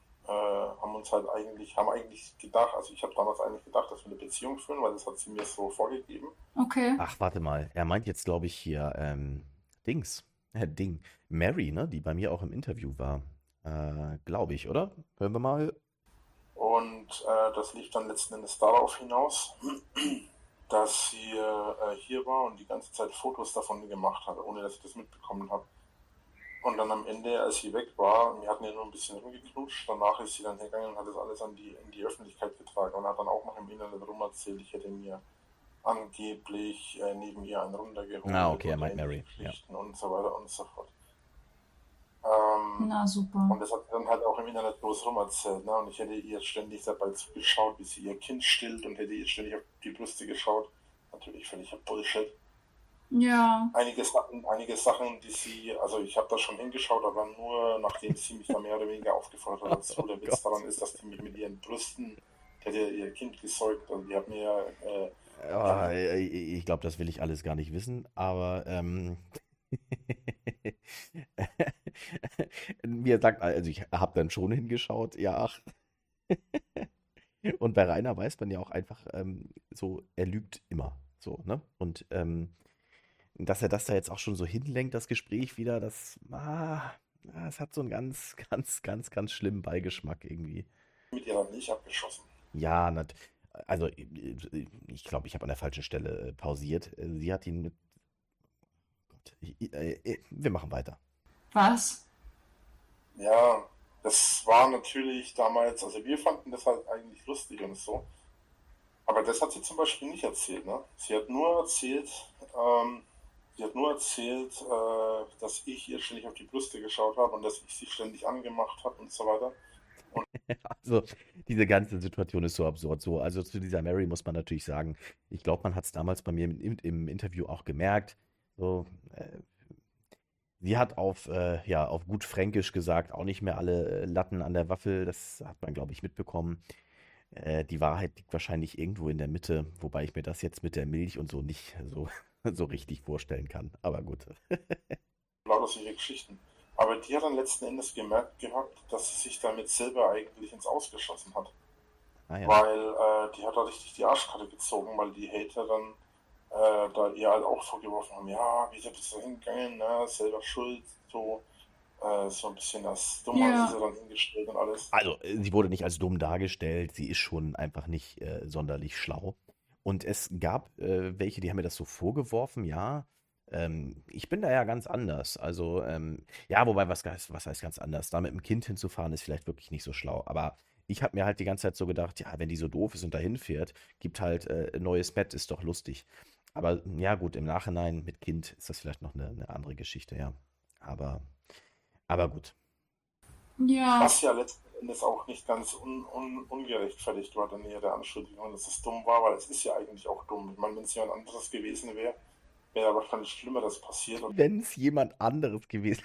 haben eigentlich gedacht, also ich habe damals eigentlich gedacht, dass wir eine Beziehung führen, weil das hat sie mir so vorgegeben. Okay. Ach, warte mal. Er meint jetzt, glaube ich, hier Dings. Ding. Mary, ne? Die bei mir auch im Interview war. Glaube ich, oder? Hören wir mal. Und das lief dann letzten Endes darauf hinaus, dass sie hier war und die ganze Zeit Fotos davon gemacht hat, ohne dass ich das mitbekommen habe. Und dann am Ende, als sie weg war, wir hatten ja nur ein bisschen rumgeknutscht, danach ist sie dann hergegangen und hat das alles in die Öffentlichkeit getragen und hat dann auch noch im Internet rum erzählt, ich hätte mir angeblich neben ihr einen runtergeholt Ah, okay, er und meint ähnliche Mary. Ja. Geschichten und so weiter und so fort. Na super. Und das hat sie dann halt auch im Internet bloß rum erzählt. Ne? Und ich hätte ihr ständig dabei zugeschaut, wie sie ihr Kind stillt und hätte ihr ständig auf die Brüste geschaut. Natürlich völliger Bullshit. Ja. Einige Sachen, die sie, also ich habe da schon hingeschaut, aber nur nachdem sie mich da mehr oder weniger aufgefordert hat dazu. Der Oh Witz Gott. daran ist, dass die mich mit ihren Brüsten, die hat ja ihr Kind gesäugt und die hat mir, Ah, ich glaube, das will ich alles gar nicht wissen, aber mir sagt, also ich habe dann schon hingeschaut, ja, ach. Und bei Rainer weiß man ja auch einfach so, er lügt immer, so, ne? Und dass er das da jetzt auch schon so hinlenkt, das Gespräch wieder, das hat so einen ganz, ganz, ganz, ganz schlimmen Beigeschmack irgendwie. mit ihrer Milch abgeschossen. Ja, also ich glaube, ich habe an der falschen Stelle pausiert. Sie hat ihn mit. Gott, wir machen weiter. Was? Ja, das war natürlich damals, also wir fanden das halt eigentlich lustig und so. Aber das hat sie zum Beispiel nicht erzählt, ne? Sie hat nur erzählt, Die hat nur erzählt, dass ich ihr ständig auf die Brüste geschaut habe und dass ich sie ständig angemacht habe und so weiter. Also, diese ganze Situation ist so absurd. So, also zu dieser Mary muss man natürlich sagen, ich glaube, man hat es damals bei mir im Interview auch gemerkt. So, sie hat ja, auf gut Fränkisch gesagt, auch nicht mehr alle Latten an der Waffel. Das hat man, glaube ich, mitbekommen. Die Wahrheit liegt wahrscheinlich irgendwo in der Mitte, wobei ich mir das jetzt mit der Milch und so nicht so richtig vorstellen kann. Aber gut. Lauter solche Geschichten. Aber die hat dann letzten Endes gemerkt gehabt, dass sie sich damit selber eigentlich ins Ausgeschossen hat. Ah ja. Weil die hat da richtig die Arschkarte gezogen, weil die Hater dann da ihr halt auch vorgeworfen haben, ja, wie ist das so hingegangen, ne? Selber schuld, so, so ein bisschen das Dumme haben sie Ja. dann hingestellt und alles. Also, sie wurde nicht als dumm dargestellt. Sie ist schon einfach nicht sonderlich schlau. Und es gab welche, die haben mir das so vorgeworfen, ja. Ich bin da ja ganz anders. Also, ja, wobei, was heißt ganz anders? Da mit dem Kind hinzufahren, ist vielleicht wirklich nicht so schlau. Aber ich habe mir halt die ganze Zeit so gedacht, ja, wenn die so doof ist und dahin fährt, gibt halt ein neues Bett, ist doch lustig. Aber ja, gut, im Nachhinein mit Kind ist das vielleicht noch eine andere Geschichte, ja. Aber, aber gut. Ja. Was ja letzten Endes auch nicht ganz ungerechtfertigt war, dann ihre Anschuldigung, dass es dumm war, weil es ist ja eigentlich auch dumm. Ich meine, wenn es jemand anderes gewesen wäre, wäre wahrscheinlich Schlimmeres passiert. Und Wenn es jemand anderes gewesen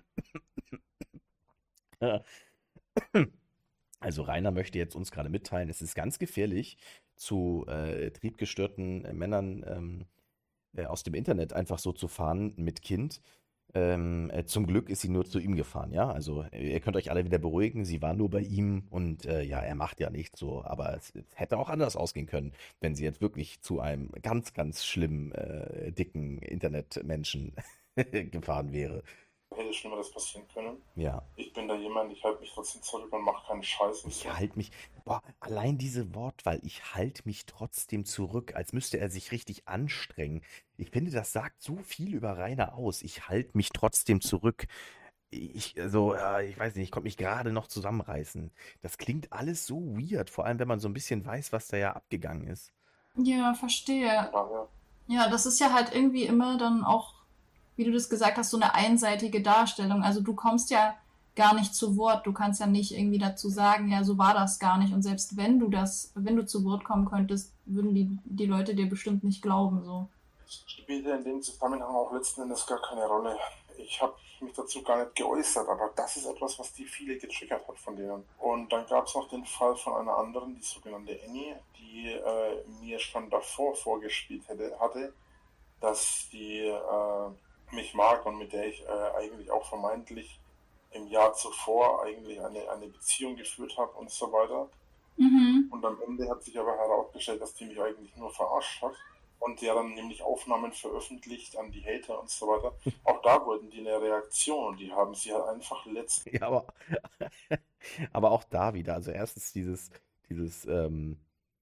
wäre. Also Rainer möchte jetzt uns gerade mitteilen, es ist ganz gefährlich, zu triebgestörten Männern aus dem Internet einfach so zu fahren mit Kind. Zum Glück ist sie nur zu ihm gefahren, ja. Also ihr könnt euch alle wieder beruhigen, sie war nur bei ihm und ja, er macht ja nichts so, aber es hätte auch anders ausgehen können, wenn sie jetzt wirklich zu einem ganz, ganz schlimmen, dicken Internetmenschen gefahren wäre. hätte Schlimmeres passieren können. Ja. Ich bin da jemand, ich halte mich trotzdem zurück und mache keinen Scheiß und Ich so. halte mich, boah, allein diese Wortwahl, ich halte mich trotzdem zurück, als müsste er sich richtig anstrengen. Ich finde, das sagt so viel über Rainer aus. Ich halte mich trotzdem zurück. Ich weiß nicht, ich konnte mich gerade noch zusammenreißen. Das klingt alles so weird, vor allem wenn man so ein bisschen weiß, was da ja abgegangen ist. Ja, verstehe. Daher, Ja, das ist ja halt irgendwie immer dann auch, wie du das gesagt hast, so eine einseitige Darstellung. Also du kommst ja gar nicht zu Wort. Du kannst ja nicht irgendwie dazu sagen, ja, so war das gar nicht. Und selbst wenn du zu Wort kommen könntest, würden die Leute dir bestimmt nicht glauben, so. spielt ja in dem Zusammenhang auch letzten Endes gar keine Rolle. Ich habe mich dazu gar nicht geäußert, aber das ist etwas, was die viele getriggert hat von denen. Und dann gab es noch den Fall von einer anderen, die sogenannte Annie, die mir schon davor vorgespielt hatte, dass die mich mag und mit der ich eigentlich auch vermeintlich im Jahr zuvor eigentlich eine Beziehung geführt habe und so weiter. Mhm. Und am Ende hat sich aber herausgestellt, dass die mich eigentlich nur verarscht hat. Und der dann nämlich Aufnahmen veröffentlicht an die Hater und so weiter. Auch da wollten die eine Reaktion und die haben sie halt einfach Ja, aber auch da wieder. Also erstens dieses,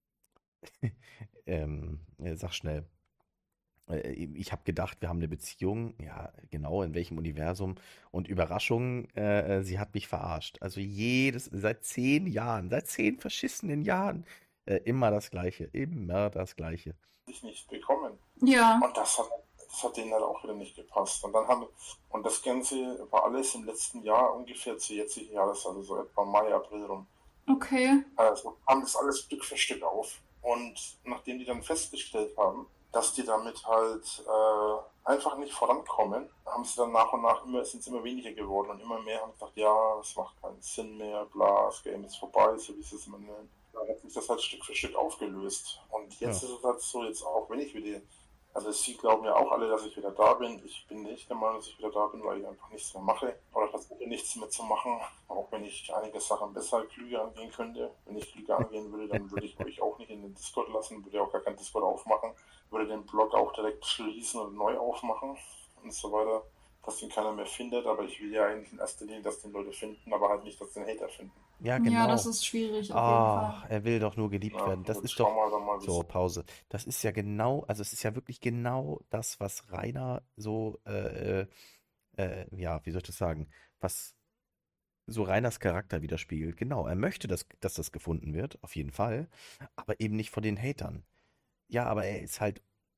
sag schnell. Ich habe gedacht, wir haben eine Beziehung. Ja, genau, in welchem Universum? Und Überraschung, sie hat mich verarscht. Also seit 10 Jahren, seit 10 verschissenen Jahren, immer das Gleiche, immer das Gleiche. sich nicht bekommen. Ja. Und das hat denen halt auch wieder nicht gepasst. Und das Ganze war alles im letzten Jahr ungefähr zu jetzigen Jahres, also so etwa Mai, April rum. Okay. Also kam das alles Stück für Stück auf. Und nachdem die dann festgestellt haben, dass die damit halt einfach nicht vorankommen, haben sie dann nach und nach sind es immer weniger geworden und immer mehr haben gesagt, ja, das macht keinen Sinn mehr, bla, das Game ist vorbei, so wie sie es immer nennen. Dann hat sich das halt Stück für Stück aufgelöst. Und jetzt Ja. ist es halt so, jetzt auch wenn ich wieder, also sie glauben ja auch alle, dass ich wieder da bin. Ich bin nicht der Meinung, dass ich wieder da bin, weil ich einfach nichts mehr mache oder versuche nichts mehr zu machen. Auch wenn ich einige Sachen besser, klüger angehen könnte. Wenn ich klüger angehen würde, dann würde ich euch auch nicht in den Discord lassen, würde auch gar keinen Discord aufmachen, würde den Blog auch direkt schließen und neu aufmachen und so weiter, dass den keiner mehr findet. Aber ich will ja eigentlich in erster Linie, dass den Leute finden, aber halt nicht, dass den Hater finden. Ja, Ja, das genau. ist schwierig auf jeden Fall. Er will doch nur geliebt Ja, werden. Das jetzt ist schauen doch. wir dann mal, wie So, es Pause. Das ist ja genau, also es ist ja wirklich genau das, was Rainer so, ja, wie soll ich das sagen, was so Rainers Charakter widerspiegelt. Genau, er möchte, dass das gefunden wird, auf jeden Fall, aber eben nicht von den Hatern. Ja, aber er ist halt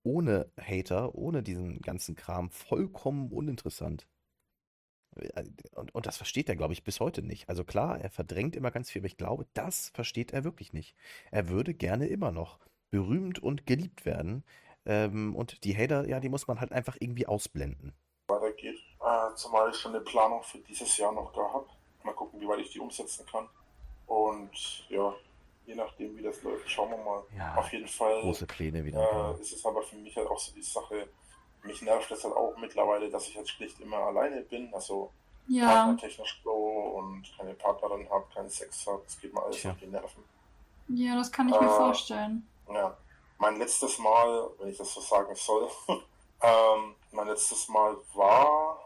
ohne Hater, ohne diesen ganzen Kram vollkommen uninteressant. Und das versteht er, glaube ich, bis heute nicht. Also klar, er verdrängt immer ganz viel, aber ich glaube, das versteht er wirklich nicht. Er würde gerne immer noch berühmt und geliebt werden. Und die Hater, ja, die muss man halt einfach irgendwie ausblenden. Weitergeht. Zumal ich schon eine Planung für dieses Jahr noch da habe. Mal gucken, wie weit ich die umsetzen kann. Und ja, je nachdem, wie das läuft, schauen wir mal. Ja, Auf jeden Fall große Pläne wieder. Genau. ist es aber für mich halt auch so die Sache, mich nervt das halt auch mittlerweile, dass ich halt schlicht immer alleine bin. Also Ja, partnertechnisch so und keine Partnerin habe, keinen Sex habe. Das geht mir alles Tja. auf die Nerven. ja, das kann ich mir vorstellen. Ja, mein letztes Mal, wenn ich das so sagen soll, mein letztes Mal war.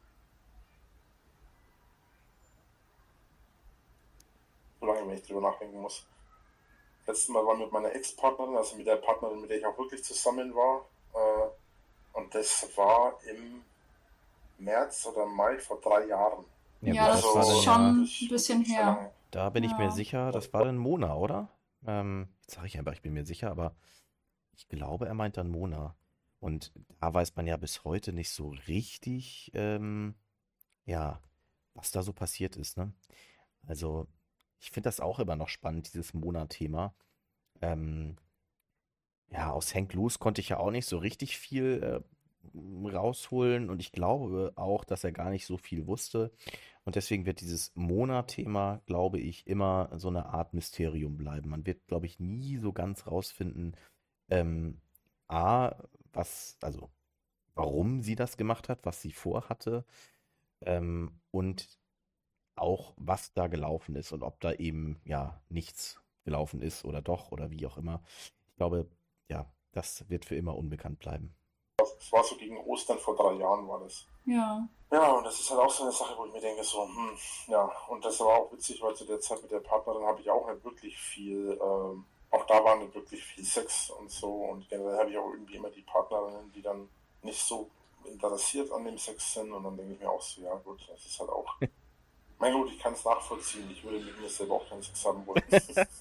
So lange, wenn ich drüber nachdenken muss. Letztes Mal war mit meiner Ex-Partnerin, also mit der Partnerin, mit der ich auch wirklich zusammen war. Und das war im März oder Mai vor 3 Jahren. Ja, Ja, gut, das das war ist dann schon ja, ein bisschen sehr her. lange. da bin ich mir Ja. sicher, das war dann Mona, oder? Jetzt sage ich einfach, ich bin mir sicher, aber ich glaube, er meint dann Mona. Und da weiß man ja bis heute nicht so richtig, ja, was da so passiert ist, ne? Also, ich finde das auch immer noch spannend, dieses Mona-Thema. Ähm, ja, aus Hank Loose konnte ich ja auch nicht so richtig viel rausholen und ich glaube auch, dass er gar nicht so viel wusste. Und deswegen wird dieses Mona-Thema, glaube ich, immer so eine Art Mysterium bleiben. Man wird, glaube ich, nie so ganz rausfinden, ähm, A, also warum sie das gemacht hat, was sie vorhatte, und auch, was da gelaufen ist und ob da eben ja nichts gelaufen ist oder doch oder wie auch immer. Ich glaube, ja, das wird für immer unbekannt bleiben. Das war so gegen Ostern vor 3 Jahren war das. Ja. Ja, und das ist halt auch so eine Sache, wo ich mir denke, so, ja, und das war auch witzig, weil zu der Zeit mit der Partnerin habe ich auch nicht wirklich viel, auch da war nicht wirklich viel Sex und so und generell habe ich auch irgendwie immer die Partnerinnen, die dann nicht so interessiert an dem Sex sind und dann denke ich mir auch so, ja gut, das ist halt auch, mein Gut, ich kann es nachvollziehen, ich würde mit mir selber auch keinen Sex haben wollen.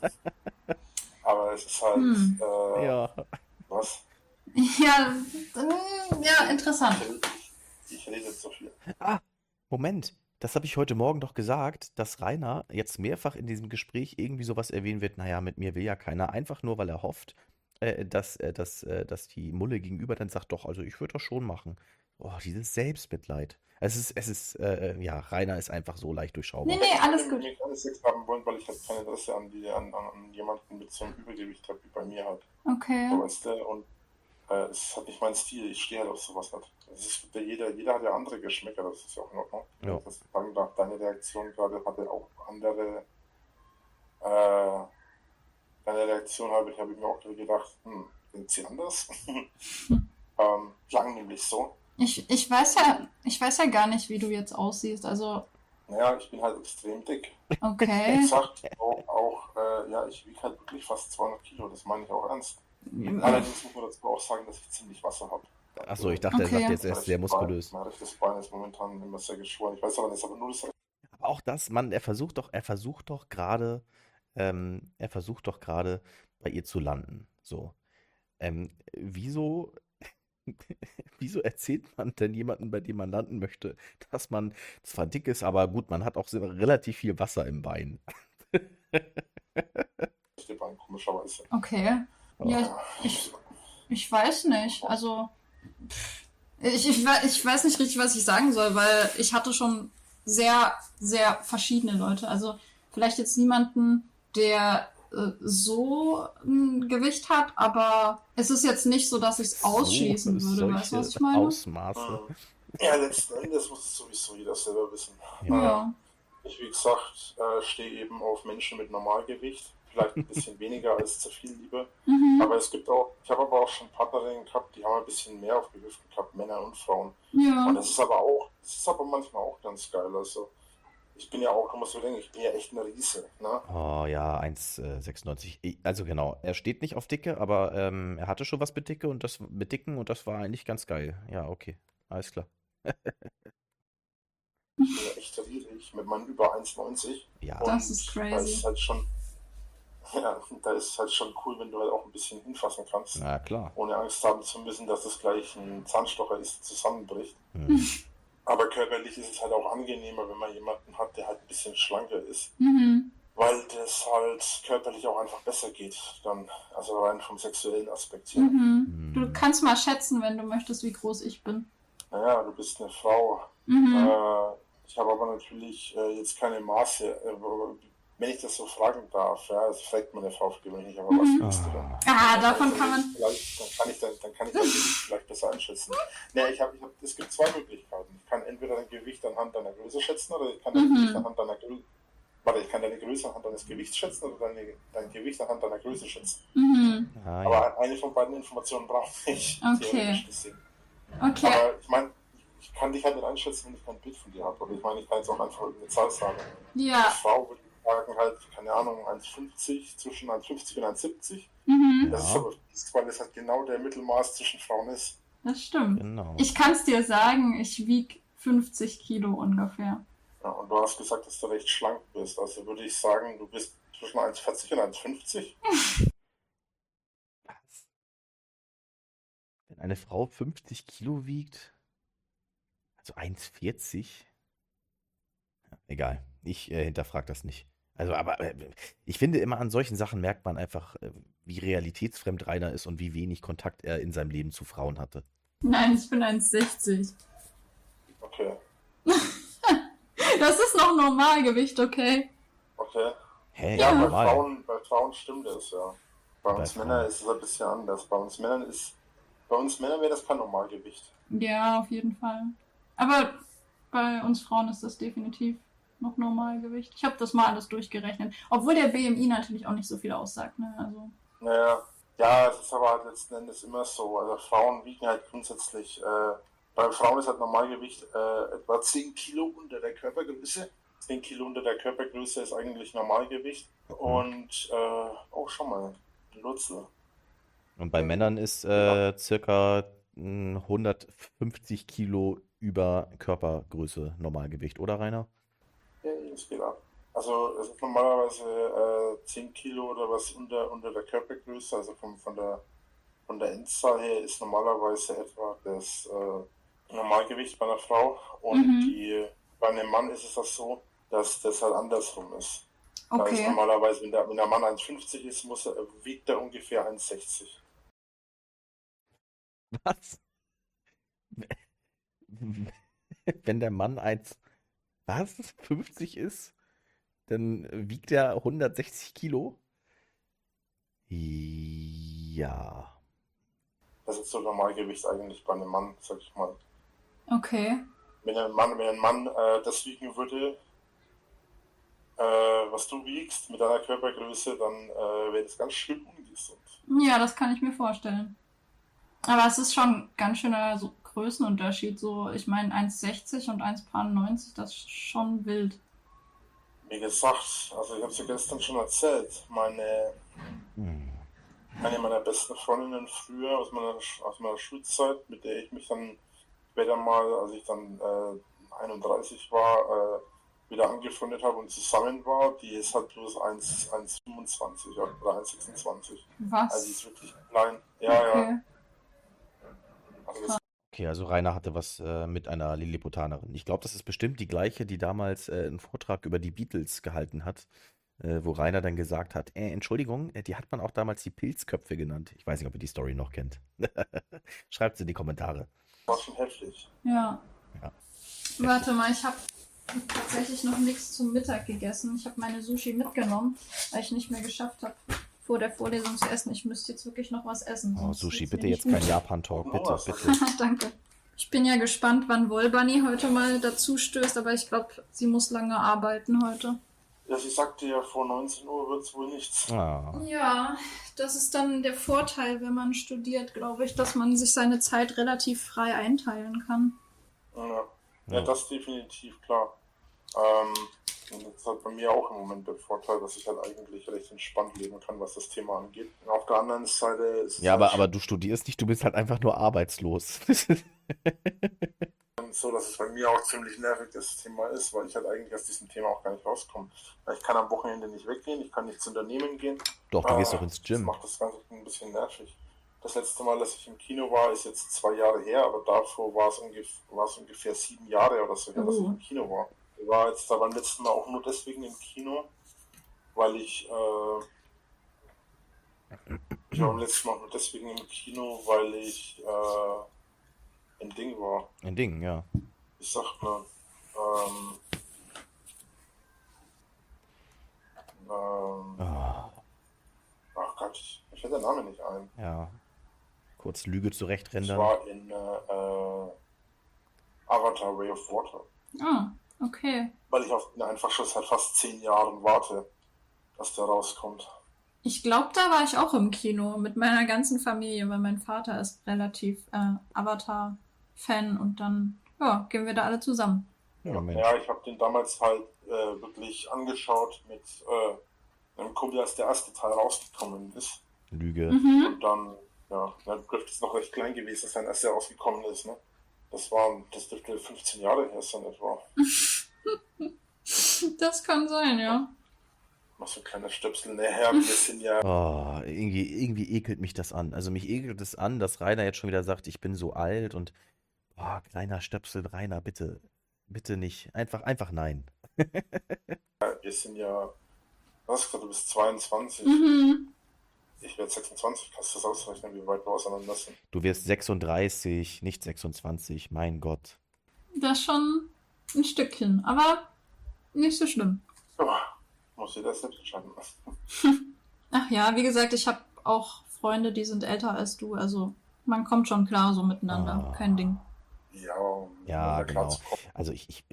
Aber es ist halt, Ja. was? Ja, ja, interessant. Ich rede jetzt so viel. Ah, Moment. Das habe ich heute Morgen doch gesagt, dass Rainer jetzt mehrfach in diesem Gespräch irgendwie sowas erwähnen wird. Naja, mit mir will ja keiner. Einfach nur, weil er hofft, dass die Mulle gegenüber dann sagt, doch, also ich würde das schon machen. Oh, dieses Selbstmitleid. Ja, Rainer ist einfach so leicht durchschaubar. Nee, alles Ich gut. würde keine Sex haben wollen, weil ich halt kein Interesse an jemanden mit so einem Übergewicht habe, wie bei mir halt. So, Okay. weißt du, und es ist halt nicht mein Stil, ich stehe halt auf sowas nicht. Es ist, jeder hat ja andere Geschmäcker, das ist ja auch in Ordnung. Wenn Ja. ich das sagen darf, deine Reaktion gerade hatte auch andere, äh, deine Reaktion habe ich mir auch gedacht, sind sie anders? Klang nämlich so. Ich weiß ja gar nicht, wie du jetzt aussiehst. Also, Naja, ich bin halt extrem dick. Wie okay. gesagt, ja, ich wiege halt wirklich fast 200 Kilo, das meine ich auch ernst. Allerdings muss man dazu auch sagen, dass ich ziemlich Wasser habe. Achso, ich dachte, er Okay. sagt jetzt, er ist sehr muskulös. Mein rechtes Bein ist momentan immer sehr geschwollen. Ich weiß aber nicht, aber nur das. Aber auch das, Mann, er versucht doch gerade bei ihr zu landen. So. Wieso Wieso erzählt man denn jemanden, bei dem man landen möchte, dass man zwar dick ist, aber gut, man hat auch relativ viel Wasser im Bein. rechte Bein, komischerweise. Okay. Ja, ich weiß nicht. Also, ich weiß nicht richtig, was ich sagen soll, weil ich hatte schon sehr, sehr verschiedene Leute. Also, vielleicht jetzt niemanden, der so ein Gewicht hat, aber es ist jetzt nicht so, dass ich es ausschließen würde. Weißt du, was ich meine? Ausmaße. Ja, letzten Endes muss es sowieso jeder selber wissen. Ja. Ich, wie gesagt, stehe eben auf Menschen mit Normalgewicht. Vielleicht ein bisschen weniger als zu viel Liebe. Mhm. Aber es gibt auch, ich habe aber auch schon Partnerinnen gehabt, die haben ein bisschen mehr auf die Hüften gehabt, Männer und Frauen. Ja. Und das ist aber manchmal auch ganz geil. Also ich bin ja auch, du musst so denken, ich bin ja echt ein Riese. Ne? Oh ja, 1,96. Also genau, er steht nicht auf Dicke, aber er hatte schon was mit Dicke und das mit Dicken und das war eigentlich ganz geil. Ja, okay. Alles klar. Ich bin ja echt riesig mit meinen über 1,90. Ja. Das ist Weil crazy. es halt schon, Ja, da ist es halt schon cool, wenn du halt auch ein bisschen hinfassen kannst, Na klar. ohne Angst haben zu müssen, dass das gleich ein Zahnstocher ist, der zusammenbricht. Hm. Aber körperlich ist es halt auch angenehmer, wenn man jemanden hat, der halt ein bisschen schlanker ist. Mhm. Weil das halt körperlich auch einfach besser geht, dann, also rein vom sexuellen Aspekt her. Mhm. Du kannst mal schätzen, wenn du möchtest, wie groß ich bin. Naja, du bist eine Frau. Mhm. Ich habe aber natürlich jetzt keine Maße, wenn ich das so fragen darf, ja, also fragt meine Frau gewöhnlich, aber was bist du denn? Davon kann man. Dann kann ich das Gewicht vielleicht besser einschätzen. Ne, es gibt zwei Möglichkeiten. Ich kann entweder dein Gewicht anhand deiner Größe schätzen oder ich kann dein Gewicht anhand deiner Größe. Warte, ich kann deine Größe anhand deines Gewichts schätzen oder dein Gewicht anhand deiner Größe schätzen. Mhm. Ah, ja. Aber eine von beiden Informationen brauche ich. Okay. Theoretisch gesehen. Okay. Aber ich meine, ich kann dich halt nicht einschätzen, wenn ich kein Bild von dir habe. Oder ich meine, ich kann jetzt auch einfach irgendeine Zahl sagen. Ja. Eine Frau würde ich sagen, halt, keine Ahnung, 1,50, zwischen 1,50 und 1,70. Mhm. Das ist aber fies, weil das halt genau der Mittelmaß zwischen Frauen ist. Das stimmt. Genau. Ich kann es dir sagen, ich wiege 50 Kilo ungefähr. Ja, und du hast gesagt, dass du recht schlank bist. Also würde ich sagen, du bist zwischen 1,40 und 1,50. Was? Wenn eine Frau 50 Kilo wiegt, also 1,40? Ja, egal, ich hinterfrage das nicht. Also, aber ich finde immer, an solchen Sachen merkt man einfach, wie realitätsfremd Rainer ist und wie wenig Kontakt er in seinem Leben zu Frauen hatte. Nein, ich bin 1,60. Okay, Das ist noch Normalgewicht, okay? okay. Hä? Ja, bei normal. Frauen stimmt das, ja. Bei Bei uns Frauen. Männern ist es ein bisschen anders. Bei uns Männern wäre das kein Normalgewicht. Ja, auf jeden Fall. Aber bei uns Frauen ist das definitiv noch Normalgewicht. Ich habe das mal alles durchgerechnet. Obwohl der BMI natürlich auch nicht so viel aussagt, ne? Also. Naja, ja, es ist aber halt letzten Endes immer so. Also Frauen wiegen halt grundsätzlich, bei Frauen ist halt Normalgewicht etwa 10 Kilo unter der Körpergröße. 10 Kilo unter der Körpergröße ist eigentlich Normalgewicht. Und, schon mal, Lutzel. Und bei Männern ist circa 150 Kilo über Körpergröße Normalgewicht, oder Rainer? Ja, das geht ab. Also es ist normalerweise 10 Kilo oder was unter der Körpergröße, also von der Endzahl her ist normalerweise etwa das Normalgewicht bei einer Frau. Und bei einem Mann ist es auch so, dass das halt andersrum ist. Da ist Okay. normalerweise, wenn der Mann 1,50 ist, wiegt er ungefähr 1,60. Was? Wenn der Mann 50 ist, dann wiegt er 160 Kilo? Ja. Das ist so Normalgewicht eigentlich bei einem Mann, sag ich mal. Okay. Wenn ein Mann das wiegen würde, was du wiegst mit deiner Körpergröße, dann wäre das ganz schön ungesund. Ja, das kann ich mir vorstellen. Aber es ist schon ganz schöner so Größenunterschied. So, ich meine 1,60 und 1,90, das ist schon wild. Wie gesagt, also ich habe es ja gestern schon erzählt, eine meiner besten Freundinnen früher aus meiner Schulzeit, mit der ich mich dann später mal, als ich dann 31 war, wieder angefreundet habe und zusammen war, die ist halt bloß 1,25 oder 1,26. Was? Also die ist wirklich klein. Ja, okay. ja. Also das Okay, also Rainer hatte was mit einer Lilliputanerin. Ich glaube, das ist bestimmt die gleiche, die damals einen Vortrag über die Beatles gehalten hat, wo Rainer dann gesagt hat, Entschuldigung, die hat man auch damals die Pilzköpfe genannt. Ich weiß nicht, ob ihr die Story noch kennt. Schreibt es in die Kommentare. war schon heftig. Ja. Ja. Warte mal, ich habe tatsächlich noch nichts zum Mittag gegessen. Ich habe meine Sushi mitgenommen, weil ich nicht mehr geschafft habe, vor der Vorlesung zu essen. Ich müsste jetzt wirklich noch was essen. Oh, sonst Sushi, geht's mir bitte nicht jetzt kein gut. Japan-Talk, bitte, Oh, bitte. Danke. Ich bin ja gespannt, wann Wollbunny heute mal dazu stößt, aber ich glaube, sie muss lange arbeiten heute. Ja, sie sagte ja, vor 19 Uhr wird es wohl nichts. Ah. Ja, das ist dann der Vorteil, wenn man studiert, glaube ich, dass man sich seine Zeit relativ frei einteilen kann. Ja, das definitiv, klar. Und das ist halt bei mir auch im Moment der Vorteil, dass ich halt eigentlich recht entspannt leben kann, was das Thema angeht. Und auf der anderen Seite ist es Ja, halt aber du studierst nicht, du bist halt einfach nur arbeitslos. so, dass es bei mir auch ziemlich nervig das Thema ist, weil ich halt eigentlich aus diesem Thema auch gar nicht rauskomme. Weil ich kann am Wochenende nicht weggehen, ich kann nicht zu Unternehmen gehen. Doch, du gehst doch ins Das Gym. macht das Ganze ein bisschen nervig. Das letzte Mal, dass ich im Kino war, ist jetzt 2 Jahre her, aber davor war es ungefähr 7 Jahre oder so her, dass ich im Kino war. Ich war jetzt da beim letzten Mal auch nur deswegen im Kino, weil ich war beim letzten Mal auch nur deswegen im Kino, weil ich im Ding war. Ein Ding, ja. Ich sag mal, Ah, ach Gott, ich fällt der Name nicht ein. ja. Kurz Lüge Ich zurechtrendern. war in Avatar Way of Water, Ah, okay. weil ich auf den einfach schon seit fast 10 Jahren warte, dass der rauskommt. Ich glaube, da war ich auch im Kino mit meiner ganzen Familie, weil mein Vater ist relativ Avatar-Fan und dann gehen wir da alle zusammen. Ja, Mensch. Ja, ich habe den damals halt wirklich angeschaut mit einem Kumpel, als der erste Teil rausgekommen ist. Lüge. Und dann, dann dürfte es noch recht klein gewesen sein, als der rausgekommen ist. Ne? Das dürfte 15 Jahre her sein etwa. Das kann sein, ja. Noch so ein kleiner Stöpsel näher. Wir sind ja. Oh, irgendwie ekelt mich das an. Also mich ekelt es an, dass Rainer jetzt schon wieder sagt, ich bin so alt und kleiner Stöpsel, Rainer, bitte, bitte nicht. Einfach nein. Wir sind ja. Was hast du gesagt, du bist 22. Mhm. Ich werde 26. Kannst du das ausrechnen, wie weit wir auseinander sind? Du wirst 36, nicht 26, mein Gott. Das ist schon ein Stückchen, aber nicht so schlimm. Ja, muss jeder selbst entscheiden lassen. Ach ja, wie gesagt, ich habe auch Freunde, die sind älter als du, also man kommt schon klar so miteinander, kein Ding. Ja, Ja, um klar genau. zu kommen. Also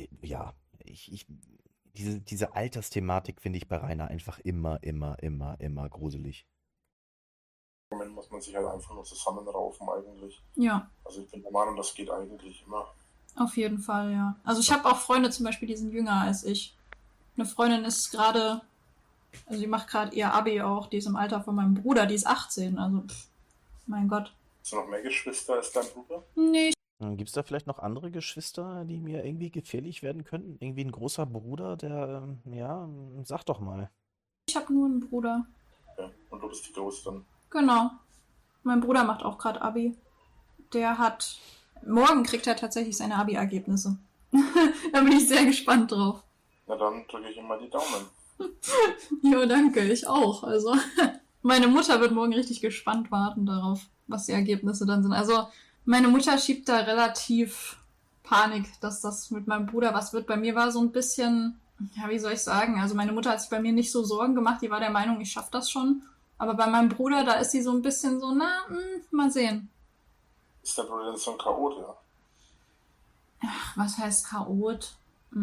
diese Altersthematik finde ich bei Rainer einfach immer gruselig. Moment muss man sich halt einfach nur zusammenraufen eigentlich. Ja, Also ich bin der Meinung, das geht eigentlich immer. auf jeden Fall, ja. Also ich habe auch Freunde zum Beispiel, die sind jünger als ich. Eine Freundin ist gerade, also die macht gerade ihr Abi auch, die ist im Alter von meinem Bruder, die ist 18, also mein Gott. Hast du noch mehr Geschwister als dein Bruder? Nee, Gibt es da vielleicht noch andere Geschwister, die mir irgendwie gefährlich werden könnten? Irgendwie ein großer Bruder, der, sag doch mal. ich habe nur einen Bruder. Ja. Und du bist die Große dann. Genau. Mein Bruder macht auch gerade Abi. Morgen kriegt er tatsächlich seine Abi-Ergebnisse. Da bin ich sehr gespannt drauf. Na dann drücke ich ihm mal die Daumen. Jo, danke, ich auch. Also, meine Mutter wird morgen richtig gespannt warten darauf, was die Ergebnisse dann sind. Also, meine Mutter schiebt da relativ Panik, dass das mit meinem Bruder was wird. Bei mir war so ein bisschen, ja, wie soll ich sagen? Also, meine Mutter hat sich bei mir nicht so Sorgen gemacht. Die war der Meinung, ich schaffe das schon. Aber bei meinem Bruder, da ist sie so ein bisschen so, mal sehen. Ist der Bruder denn so ein Chaot, ja? Ach, was heißt Chaot?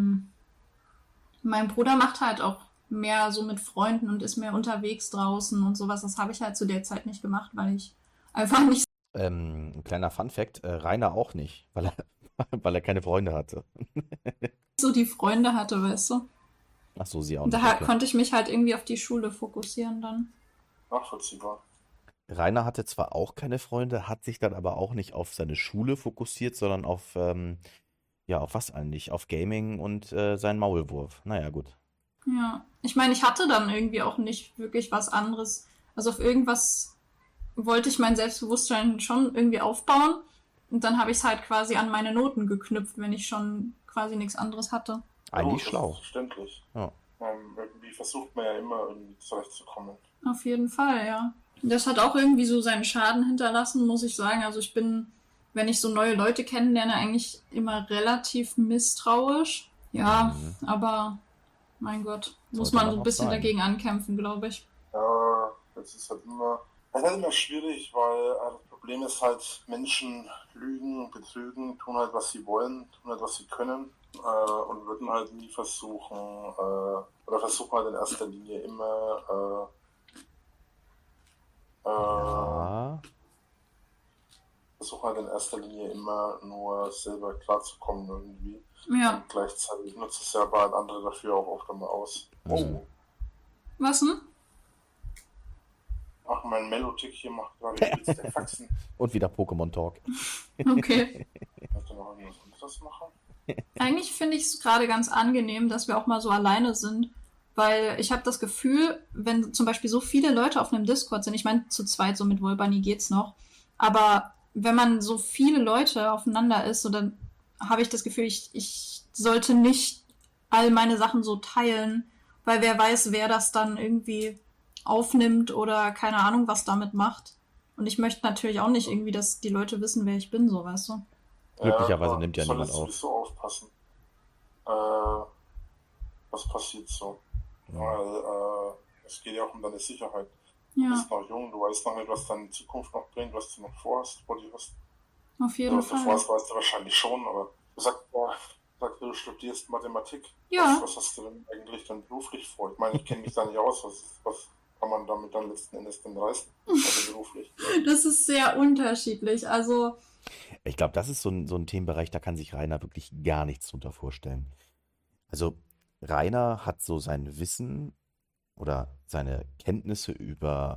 Mein Bruder macht halt auch mehr so mit Freunden und ist mehr unterwegs draußen und sowas. Das habe ich halt zu der Zeit nicht gemacht, weil ich einfach nicht Ein kleiner Funfact, Rainer auch nicht, weil er keine Freunde hatte. so die Freunde hatte, weißt du. Ach so, sie auch Und nicht. da Okay. konnte ich mich halt irgendwie auf die Schule fokussieren dann. Nachvollziehbar. Rainer hatte zwar auch keine Freunde, hat sich dann aber auch nicht auf seine Schule fokussiert, sondern auf was eigentlich? Auf Gaming und seinen Maulwurf. Naja, gut. Ja, ich meine, ich hatte dann irgendwie auch nicht wirklich was anderes. Also auf irgendwas wollte ich mein Selbstbewusstsein schon irgendwie aufbauen. Und dann habe ich es halt quasi an meine Noten geknüpft, wenn ich schon quasi nichts anderes hatte. Eigentlich Das schlau. ist verständlich. Ja. Irgendwie versucht man ja immer irgendwie zurechtzukommen. Auf jeden Fall, ja. Das hat auch irgendwie so seinen Schaden hinterlassen, muss ich sagen. Also ich bin, wenn ich so neue Leute kennenlerne, eigentlich immer relativ misstrauisch. Ja, aber mein Gott, muss Sollte man man so ein auch bisschen sein. dagegen ankämpfen, glaube ich. Ja, das ist halt immer schwierig, weil das Problem ist halt, Menschen lügen, betrügen, tun halt, was sie wollen, tun halt, was sie können und würden halt nie versuchen, oder versuchen halt in erster Linie immer Ja. versuchen halt in erster Linie immer nur selber klarzukommen irgendwie. Ja. Und gleichzeitig nutzt es ja aber halt andere dafür auch oft einmal aus. Mhm. Oh, Was denn? Ach, mein Melotick hier macht gerade übelst der Faxen. Und wieder Pokémon Talk. Okay. Möchte noch irgendwas anderes machen? Eigentlich finde ich es gerade ganz angenehm, dass wir auch mal so alleine sind, weil ich habe das Gefühl, wenn zum Beispiel so viele Leute auf einem Discord sind, ich meine, zu zweit so mit Wolbani geht's noch, aber wenn man so viele Leute aufeinander ist, so dann habe ich das Gefühl, ich sollte nicht all meine Sachen so teilen, weil wer weiß, wer das dann irgendwie aufnimmt oder keine Ahnung, was damit macht. Und ich möchte natürlich auch nicht irgendwie, dass die Leute wissen, wer ich bin, so, weißt du? Glücklicherweise klar. nimmt ja niemand Solltest du auf. so aufpassen. Äh, was passiert so? Ja. Weil es geht ja auch um deine Sicherheit. Du Ja, bist noch jung, du weißt noch nicht, was deine Zukunft noch bringt, was du noch vorhast, vor dir hast. auf Also, jeden was du Fall. vorhast, weißt du wahrscheinlich schon, aber du studierst Mathematik. Ja. Was hast du denn eigentlich dann beruflich vor? Ich meine, ich kenne mich da nicht aus. Was kann man damit dann letzten Endes denn reißen? Also beruflich. Das ist sehr unterschiedlich. Also, Ich glaube, das ist so ein Themenbereich, da kann sich Rainer wirklich gar nichts drunter vorstellen. Also Rainer hat so sein Wissen oder seine Kenntnisse über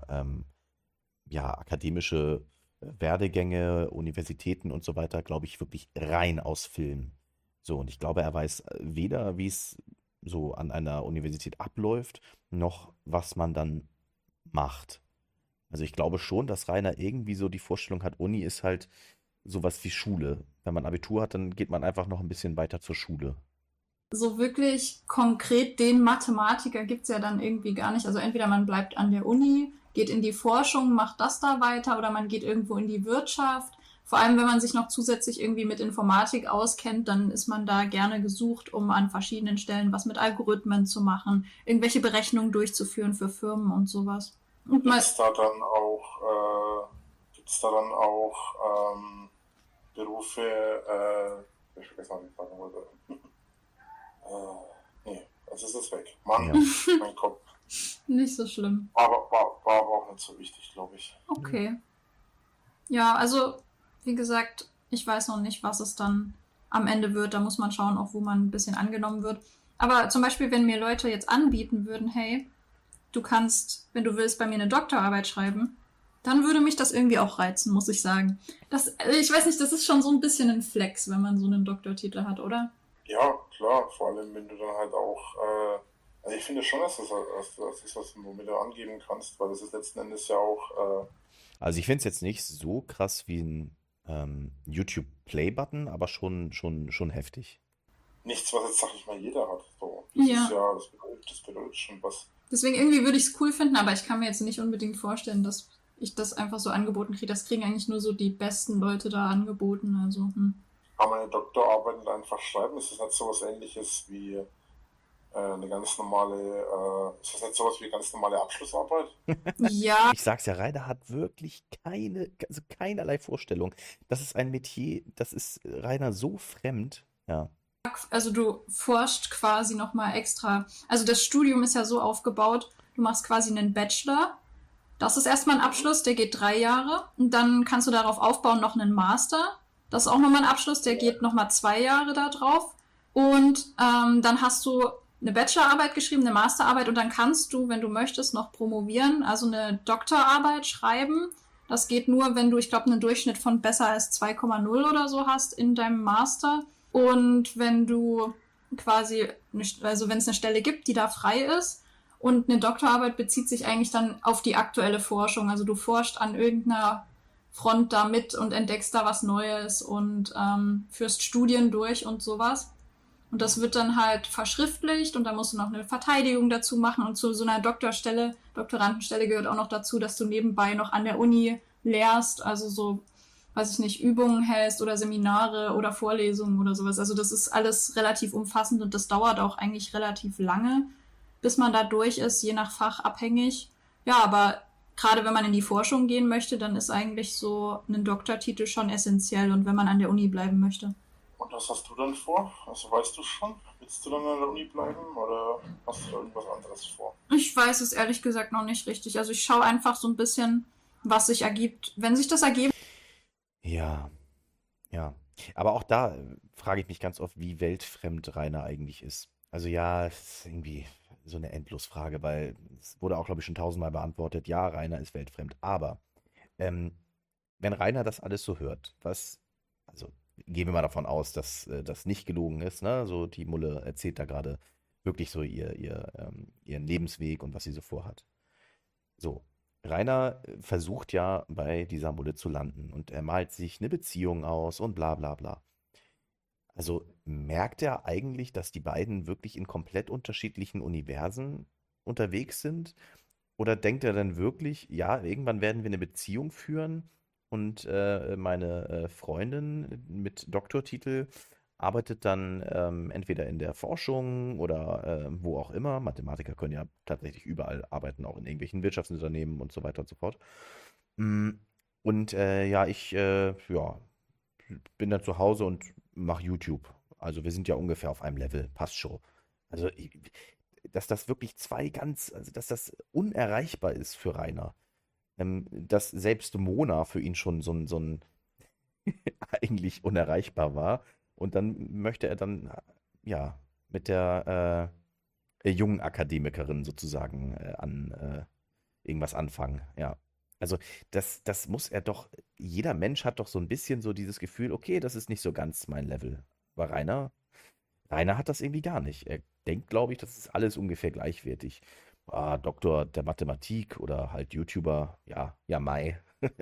ja, akademische Werdegänge, Universitäten und so weiter, glaube ich, wirklich rein aus Film. So, und ich glaube, er weiß weder, wie es so an einer Universität abläuft, noch was man dann macht. Also ich glaube schon, dass Rainer irgendwie so die Vorstellung hat, Uni ist halt sowas wie Schule. Wenn man Abitur hat, dann geht man einfach noch ein bisschen weiter zur Schule. so wirklich konkret den Mathematiker gibt's ja dann irgendwie gar nicht. Also entweder man bleibt an der Uni, geht in die Forschung, macht das da weiter oder man geht irgendwo in die Wirtschaft. Vor allem, wenn man sich noch zusätzlich irgendwie mit Informatik auskennt, dann ist man da gerne gesucht, um an verschiedenen Stellen was mit Algorithmen zu machen, irgendwelche Berechnungen durchzuführen für Firmen und sowas. Und Gibt es da dann auch Berufe, ich vergesse mal, wie ich sagen wollte. Nee, jetzt ist es weg. Mann, Ja. mein Kopf. nicht so schlimm. War aber auch nicht so wichtig, glaube ich. Okay. Ja, also, wie gesagt, ich weiß noch nicht, was es dann am Ende wird. Da muss man schauen, auch wo man ein bisschen angenommen wird. Aber zum Beispiel, wenn mir Leute jetzt anbieten würden, hey, du kannst, wenn du willst, bei mir eine Doktorarbeit schreiben, dann würde mich das irgendwie auch reizen, muss ich sagen. Ich weiß nicht, das ist schon so ein bisschen ein Flex, wenn man so einen Doktortitel hat, oder? Ja, klar, vor allem wenn du dann halt auch, also ich finde schon, dass das ist, was du womit du angeben kannst, weil das ist letzten Endes ja auch, Also ich finde es jetzt nicht so krass wie ein YouTube-Play-Button, aber schon heftig. nichts, was jetzt, sag ich mal, jeder hat. So. Ja. Das bedeutet schon was. Deswegen irgendwie würde ich es cool finden, aber ich kann mir jetzt nicht unbedingt vorstellen, dass ich das einfach so angeboten kriege. Das kriegen eigentlich nur so die besten Leute da angeboten. Also, Kann man eine Doktorarbeit nicht einfach schreiben? Ist das nicht sowas ähnliches wie eine ganz normale, ist das nicht sowas wie eine ganz normale Abschlussarbeit? Ja, Ich sag's ja, Rainer hat wirklich also keinerlei Vorstellung. Das ist ein Metier, das ist Rainer so fremd. Ja. also du forschst quasi nochmal extra. Also das Studium ist ja so aufgebaut, du machst quasi einen Bachelor. Das ist erstmal ein Abschluss, der geht 3 Jahre. Und dann kannst du darauf aufbauen noch einen Master. Das ist auch nochmal ein Abschluss, der geht nochmal 2 Jahre da drauf. Und dann hast du eine Bachelorarbeit geschrieben, eine Masterarbeit und dann kannst du, wenn du möchtest, noch promovieren, also eine Doktorarbeit schreiben. Das geht nur, wenn du, ich glaube, einen Durchschnitt von besser als 2,0 oder so hast in deinem Master. Und wenn du quasi, also wenn es eine Stelle gibt, die da frei ist, und eine Doktorarbeit bezieht sich eigentlich dann auf die aktuelle Forschung. Also du forschst an irgendeiner Front da mit und entdeckst da was Neues und führst Studien durch und sowas. Und das wird dann halt verschriftlicht und da musst du noch eine Verteidigung dazu machen. Und zu so einer Doktorandenstelle gehört auch noch dazu, dass du nebenbei noch an der Uni lehrst, also so, weiß ich nicht, Übungen hältst oder Seminare oder Vorlesungen oder sowas. Also das ist alles relativ umfassend und das dauert auch eigentlich relativ lange, bis man da durch ist, je nach Fach abhängig. Ja, aber gerade wenn man in die Forschung gehen möchte, dann ist eigentlich so ein Doktortitel schon essentiell und wenn man an der Uni bleiben möchte. Und was hast du dann vor? Also weißt du schon? Willst du dann an der Uni bleiben oder hast du da irgendwas anderes vor? Ich weiß es ehrlich gesagt noch nicht richtig. Also ich schaue einfach so ein bisschen, was sich ergibt. Wenn sich das ergeben. Ja, ja. Aber auch da frage ich mich ganz oft, wie weltfremd Rainer eigentlich ist. Also ja, es ist irgendwie so eine Endlosfrage, weil es wurde auch, glaube ich, schon tausendmal beantwortet. Ja, Rainer ist weltfremd. Aber ähm, wenn Rainer das alles so hört, also gehen wir mal davon aus, dass das nicht gelogen ist, ne? So die Mulle erzählt da gerade wirklich so ihren Lebensweg und was sie so vorhat. So, Rainer versucht ja bei dieser Mulle zu landen und er malt sich eine Beziehung aus und bla bla bla. Also merkt er eigentlich, dass die beiden wirklich in komplett unterschiedlichen Universen unterwegs sind? Oder denkt er dann wirklich, ja, irgendwann werden wir eine Beziehung führen und meine Freundin mit Doktortitel arbeitet dann entweder in der Forschung oder wo auch immer. Mathematiker können ja tatsächlich überall arbeiten, auch in irgendwelchen Wirtschaftsunternehmen und so weiter und so fort. Mm, Und ja, ja, bin dann zu Hause und mache YouTube. Also wir sind ja ungefähr auf einem Level, passt schon. Also, dass das wirklich also dass das unerreichbar ist für Rainer. Dass selbst Mona für ihn schon so ein eigentlich unerreichbar war. Und dann möchte er dann, ja, mit der jungen Akademikerin sozusagen irgendwas anfangen. Ja. Also das muss er doch, jeder Mensch hat doch so ein bisschen so dieses Gefühl, okay, das ist nicht so ganz mein Level. Aber Rainer hat das irgendwie gar nicht. Er denkt, glaube ich, das ist alles ungefähr gleichwertig. Ah, Doktor der Mathematik oder halt YouTuber, ja, ja, Mai.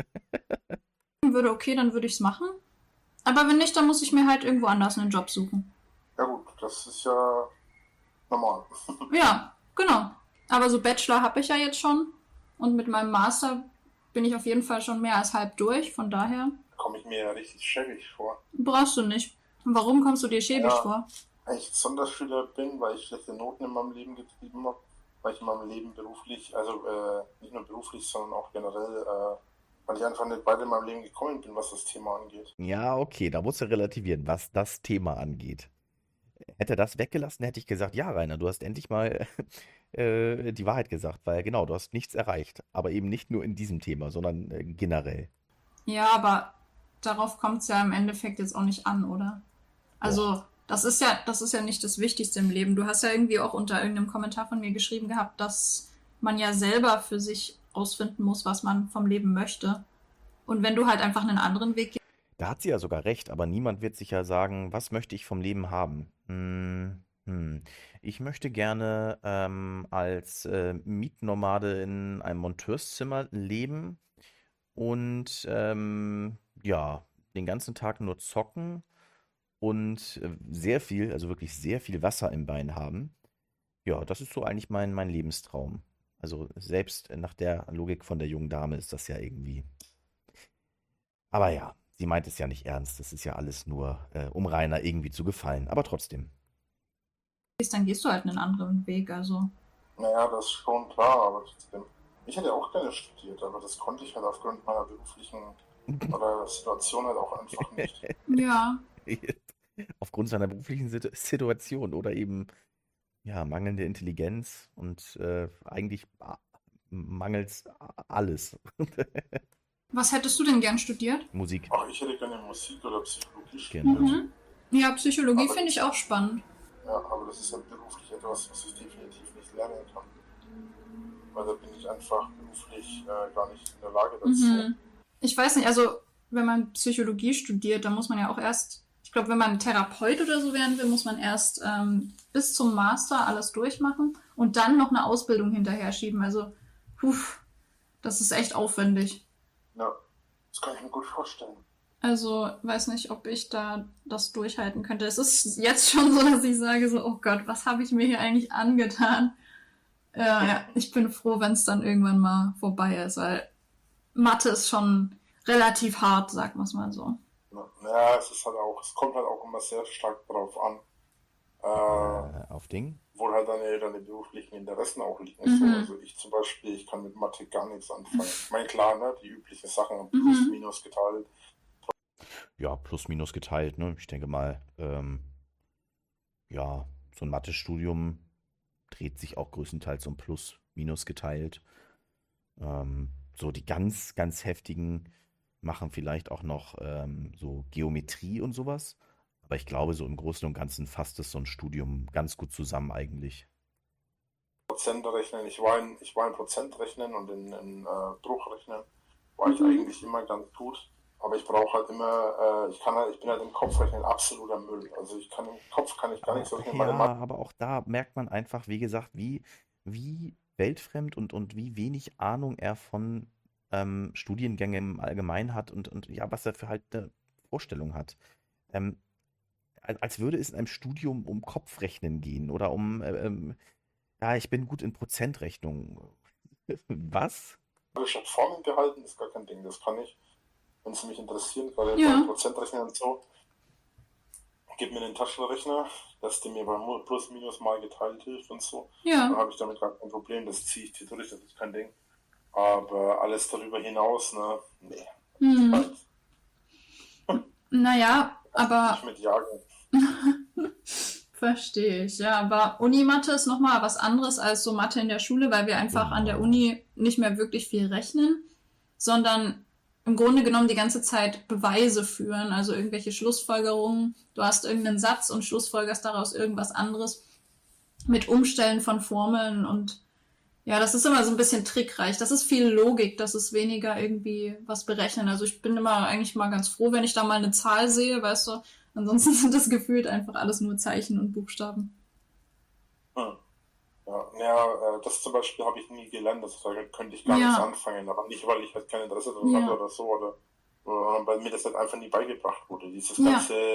Würde okay, dann würde ich es machen. Aber wenn nicht, dann muss ich mir halt irgendwo anders einen Job suchen. Ja gut, das ist ja normal. Ja, genau. Aber so Bachelor habe ich ja jetzt schon. Und mit meinem Master bin ich auf jeden Fall schon mehr als halb durch. Von daher Komme ich mir ja richtig schäbig vor. brauchst du nicht. Warum kommst du dir schäbig Ja, vor? weil ich Sonderschüler bin, weil ich schlechte Noten in meinem Leben getrieben habe, weil ich in meinem Leben beruflich, also nicht nur beruflich, sondern auch generell, weil ich einfach nicht weiter in meinem Leben gekommen bin, was das Thema angeht. Ja, okay, da muss er relativieren, was das Thema angeht. Hätte er das weggelassen, hätte ich gesagt, ja, Rainer, du hast endlich mal die Wahrheit gesagt, weil genau, du hast nichts erreicht. Aber eben nicht nur in diesem Thema, sondern generell. Ja, aber darauf kommt es ja im Endeffekt jetzt auch nicht an, oder? Doch. Also, das ist ja nicht das Wichtigste im Leben. Du hast ja irgendwie auch unter irgendeinem Kommentar von mir geschrieben gehabt, dass man ja selber für sich rausfinden muss, was man vom Leben möchte. Und wenn du halt einfach einen anderen Weg gehst. Da hat sie ja sogar recht, aber niemand wird sich ja sagen, was möchte ich vom Leben haben? Ich möchte gerne als Mietnomade in einem Monteurszimmer leben und ja, den ganzen Tag nur zocken und sehr viel, also wirklich sehr viel Wasser im Bein haben. Ja, das ist so eigentlich mein Lebenstraum. Also selbst nach der Logik von der jungen Dame ist das ja irgendwie. Aber ja, sie meint es ja nicht ernst. Das ist ja alles nur, um Rainer irgendwie zu gefallen. Aber trotzdem. Dann gehst du halt einen anderen Weg. Also, Naja, das ist schon klar, aber trotzdem. Ich hätte auch gerne studiert, aber das konnte ich halt aufgrund meiner beruflichen oder Situation halt auch einfach nicht. ja. Aufgrund seiner beruflichen Situation oder eben ja, mangelnde Intelligenz und eigentlich mangels alles. Was hättest du denn gern studiert? Musik, Ach, ich hätte gerne Musik oder Psychologie genau. studiert. Mhm. Ja, Psychologie Aber, finde ich auch spannend. ja, aber das ist halt beruflich etwas, was ich definitiv nicht lernen kann. Weil da bin ich einfach beruflich gar nicht in der Lage dazu. Mhm. Ich weiß nicht, also wenn man Psychologie studiert, dann muss man ja auch erst, ich glaube, wenn man Therapeut oder so werden will, muss man erst bis zum Master alles durchmachen und dann noch eine Ausbildung hinterher schieben. Also, das ist echt aufwendig. Ja, das kann ich mir gut vorstellen. Also, weiß nicht, ob ich da das durchhalten könnte. Es ist jetzt schon so, dass ich sage so, oh Gott, was habe ich mir hier eigentlich angetan? Ja, ich bin froh, wenn es dann irgendwann mal vorbei ist, weil Mathe ist schon relativ hart, sagen wir es mal so. Ja, es ist halt auch, es kommt halt auch immer sehr stark darauf an, Auf Ding. wo halt deine beruflichen Interessen auch liegen. So, Mhm. also ich zum Beispiel, ich kann mit Mathe gar nichts anfangen. Ich meine, klar, ne, die üblichen Sachen, plus, Mhm. minus geteilt. Ja, plus minus geteilt, ne? Ich denke mal, ja, so ein Mathestudium dreht sich auch größtenteils um plus minus geteilt. So die ganz, ganz heftigen machen vielleicht auch noch so Geometrie und sowas. Aber ich glaube, so im Großen und Ganzen fasst es so ein Studium ganz gut zusammen eigentlich. Prozentrechnen, ich war in Prozentrechnen und in Bruchrechnen war ich eigentlich immer ganz gut. Aber ich brauche halt immer, ich bin halt im Kopfrechnen absoluter Müll. Also im Kopf kann ich gar nicht so viel Ja, Mathematik. aber auch da merkt man einfach, wie gesagt, wie weltfremd und wie wenig Ahnung er von Studiengängen im Allgemeinen hat und ja, was er für halt eine Vorstellung hat. Ähm, als würde es in einem Studium um Kopfrechnen gehen oder ja, ich bin gut in Prozentrechnung. Was? Schon Formeln gehalten, ist gar kein Ding, das kann ich. Wenn sie mich interessieren, gerade bei Ja. Prozentrechnen und so, gib mir den Taschenrechner, dass der mir beim Plus, Minus mal geteilt hilft und so. Dann Ja. habe ich damit gar kein Problem, das ziehe ich dir durch, das ist kein Ding. Aber alles darüber hinaus, ne, nee, Hm. halt Naja, aber nicht mit Jagen. verstehe ich, ja. Aber Unimathe ist nochmal was anderes als so Mathe in der Schule, weil wir einfach an der Genau. Uni nicht mehr wirklich viel rechnen, sondern im Grunde genommen die ganze Zeit Beweise führen, also irgendwelche Schlussfolgerungen. Du hast irgendeinen Satz und schlussfolgerst daraus irgendwas anderes mit Umstellen von Formeln und ja, das ist immer so ein bisschen trickreich. Das ist viel Logik, das ist weniger irgendwie was berechnen. Also ich bin immer eigentlich mal ganz froh, wenn ich da mal eine Zahl sehe, weißt du. Ansonsten sind das gefühlt einfach alles nur Zeichen und Buchstaben. Hm. Ja, das zum Beispiel habe ich nie gelernt, da könnte ich gar nichts Ja, anfangen, aber nicht, weil ich halt kein Interesse daran hatte ja, oder so, oder weil mir das halt einfach nie beigebracht wurde. Dieses ja. ganze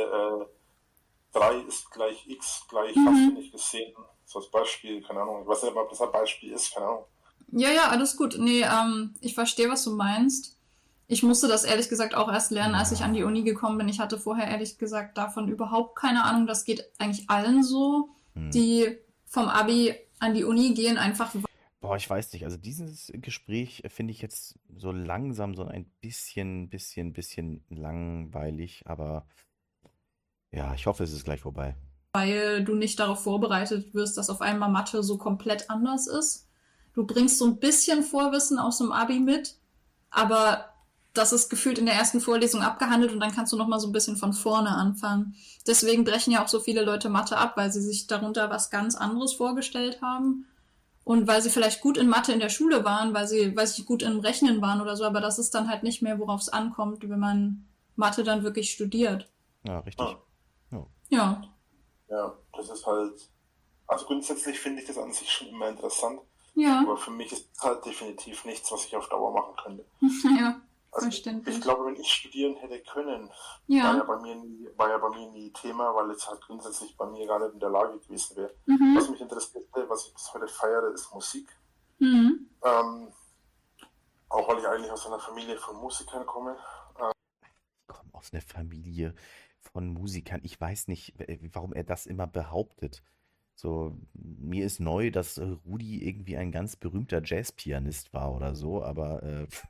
3 ist gleich x gleich, hast du Mhm. nicht gesehen. So als Beispiel, keine Ahnung, ich weiß nicht, ob das ein Beispiel ist, keine Ahnung. Ja, ja, alles gut. Nee, ich verstehe, was du meinst. Ich musste das ehrlich gesagt auch erst lernen, als ich an die Ja. Uni gekommen bin. Ich hatte vorher ehrlich gesagt davon überhaupt keine Ahnung. Das geht eigentlich allen so, Hm. die vom Abi an die Uni gehen, einfach. Boah, ich weiß nicht. Also dieses Gespräch finde ich jetzt so langsam so ein bisschen langweilig, aber ja, ich hoffe, es ist gleich vorbei. Weil du nicht darauf vorbereitet wirst, dass auf einmal Mathe so komplett anders ist. Du bringst so ein bisschen Vorwissen aus dem Abi mit, aber das ist gefühlt in der ersten Vorlesung abgehandelt und dann kannst du noch mal so ein bisschen von vorne anfangen. Deswegen brechen ja auch so viele Leute Mathe ab, weil sie sich darunter was ganz anderes vorgestellt haben und weil sie vielleicht gut in Mathe in der Schule waren, weil sie gut im Rechnen waren oder so, aber das ist dann halt nicht mehr, worauf es ankommt, wenn man Mathe dann wirklich studiert. Ja, Hm. richtig. Ja. Ja, Ja, das ist halt, also grundsätzlich finde ich das an sich schon immer interessant, ja, aber für mich ist es halt definitiv nichts, was ich auf Dauer machen könnte. ja, Also ich verständlich. glaube, wenn ich studieren hätte können, Ja, war ja bei mir nie Thema, weil es halt grundsätzlich bei mir gar nicht in der Lage gewesen wäre. Was mhm. mich interessiert, was ich bis heute feiere, ist Musik. Mhm. Ähm, auch weil ich eigentlich aus einer Familie von Musikern komme. Ich komme aus einer Familie von Musikern. Ich weiß nicht, warum er das immer behauptet. So, mir ist neu, dass Rudi irgendwie ein ganz berühmter Jazzpianist war oder so, aber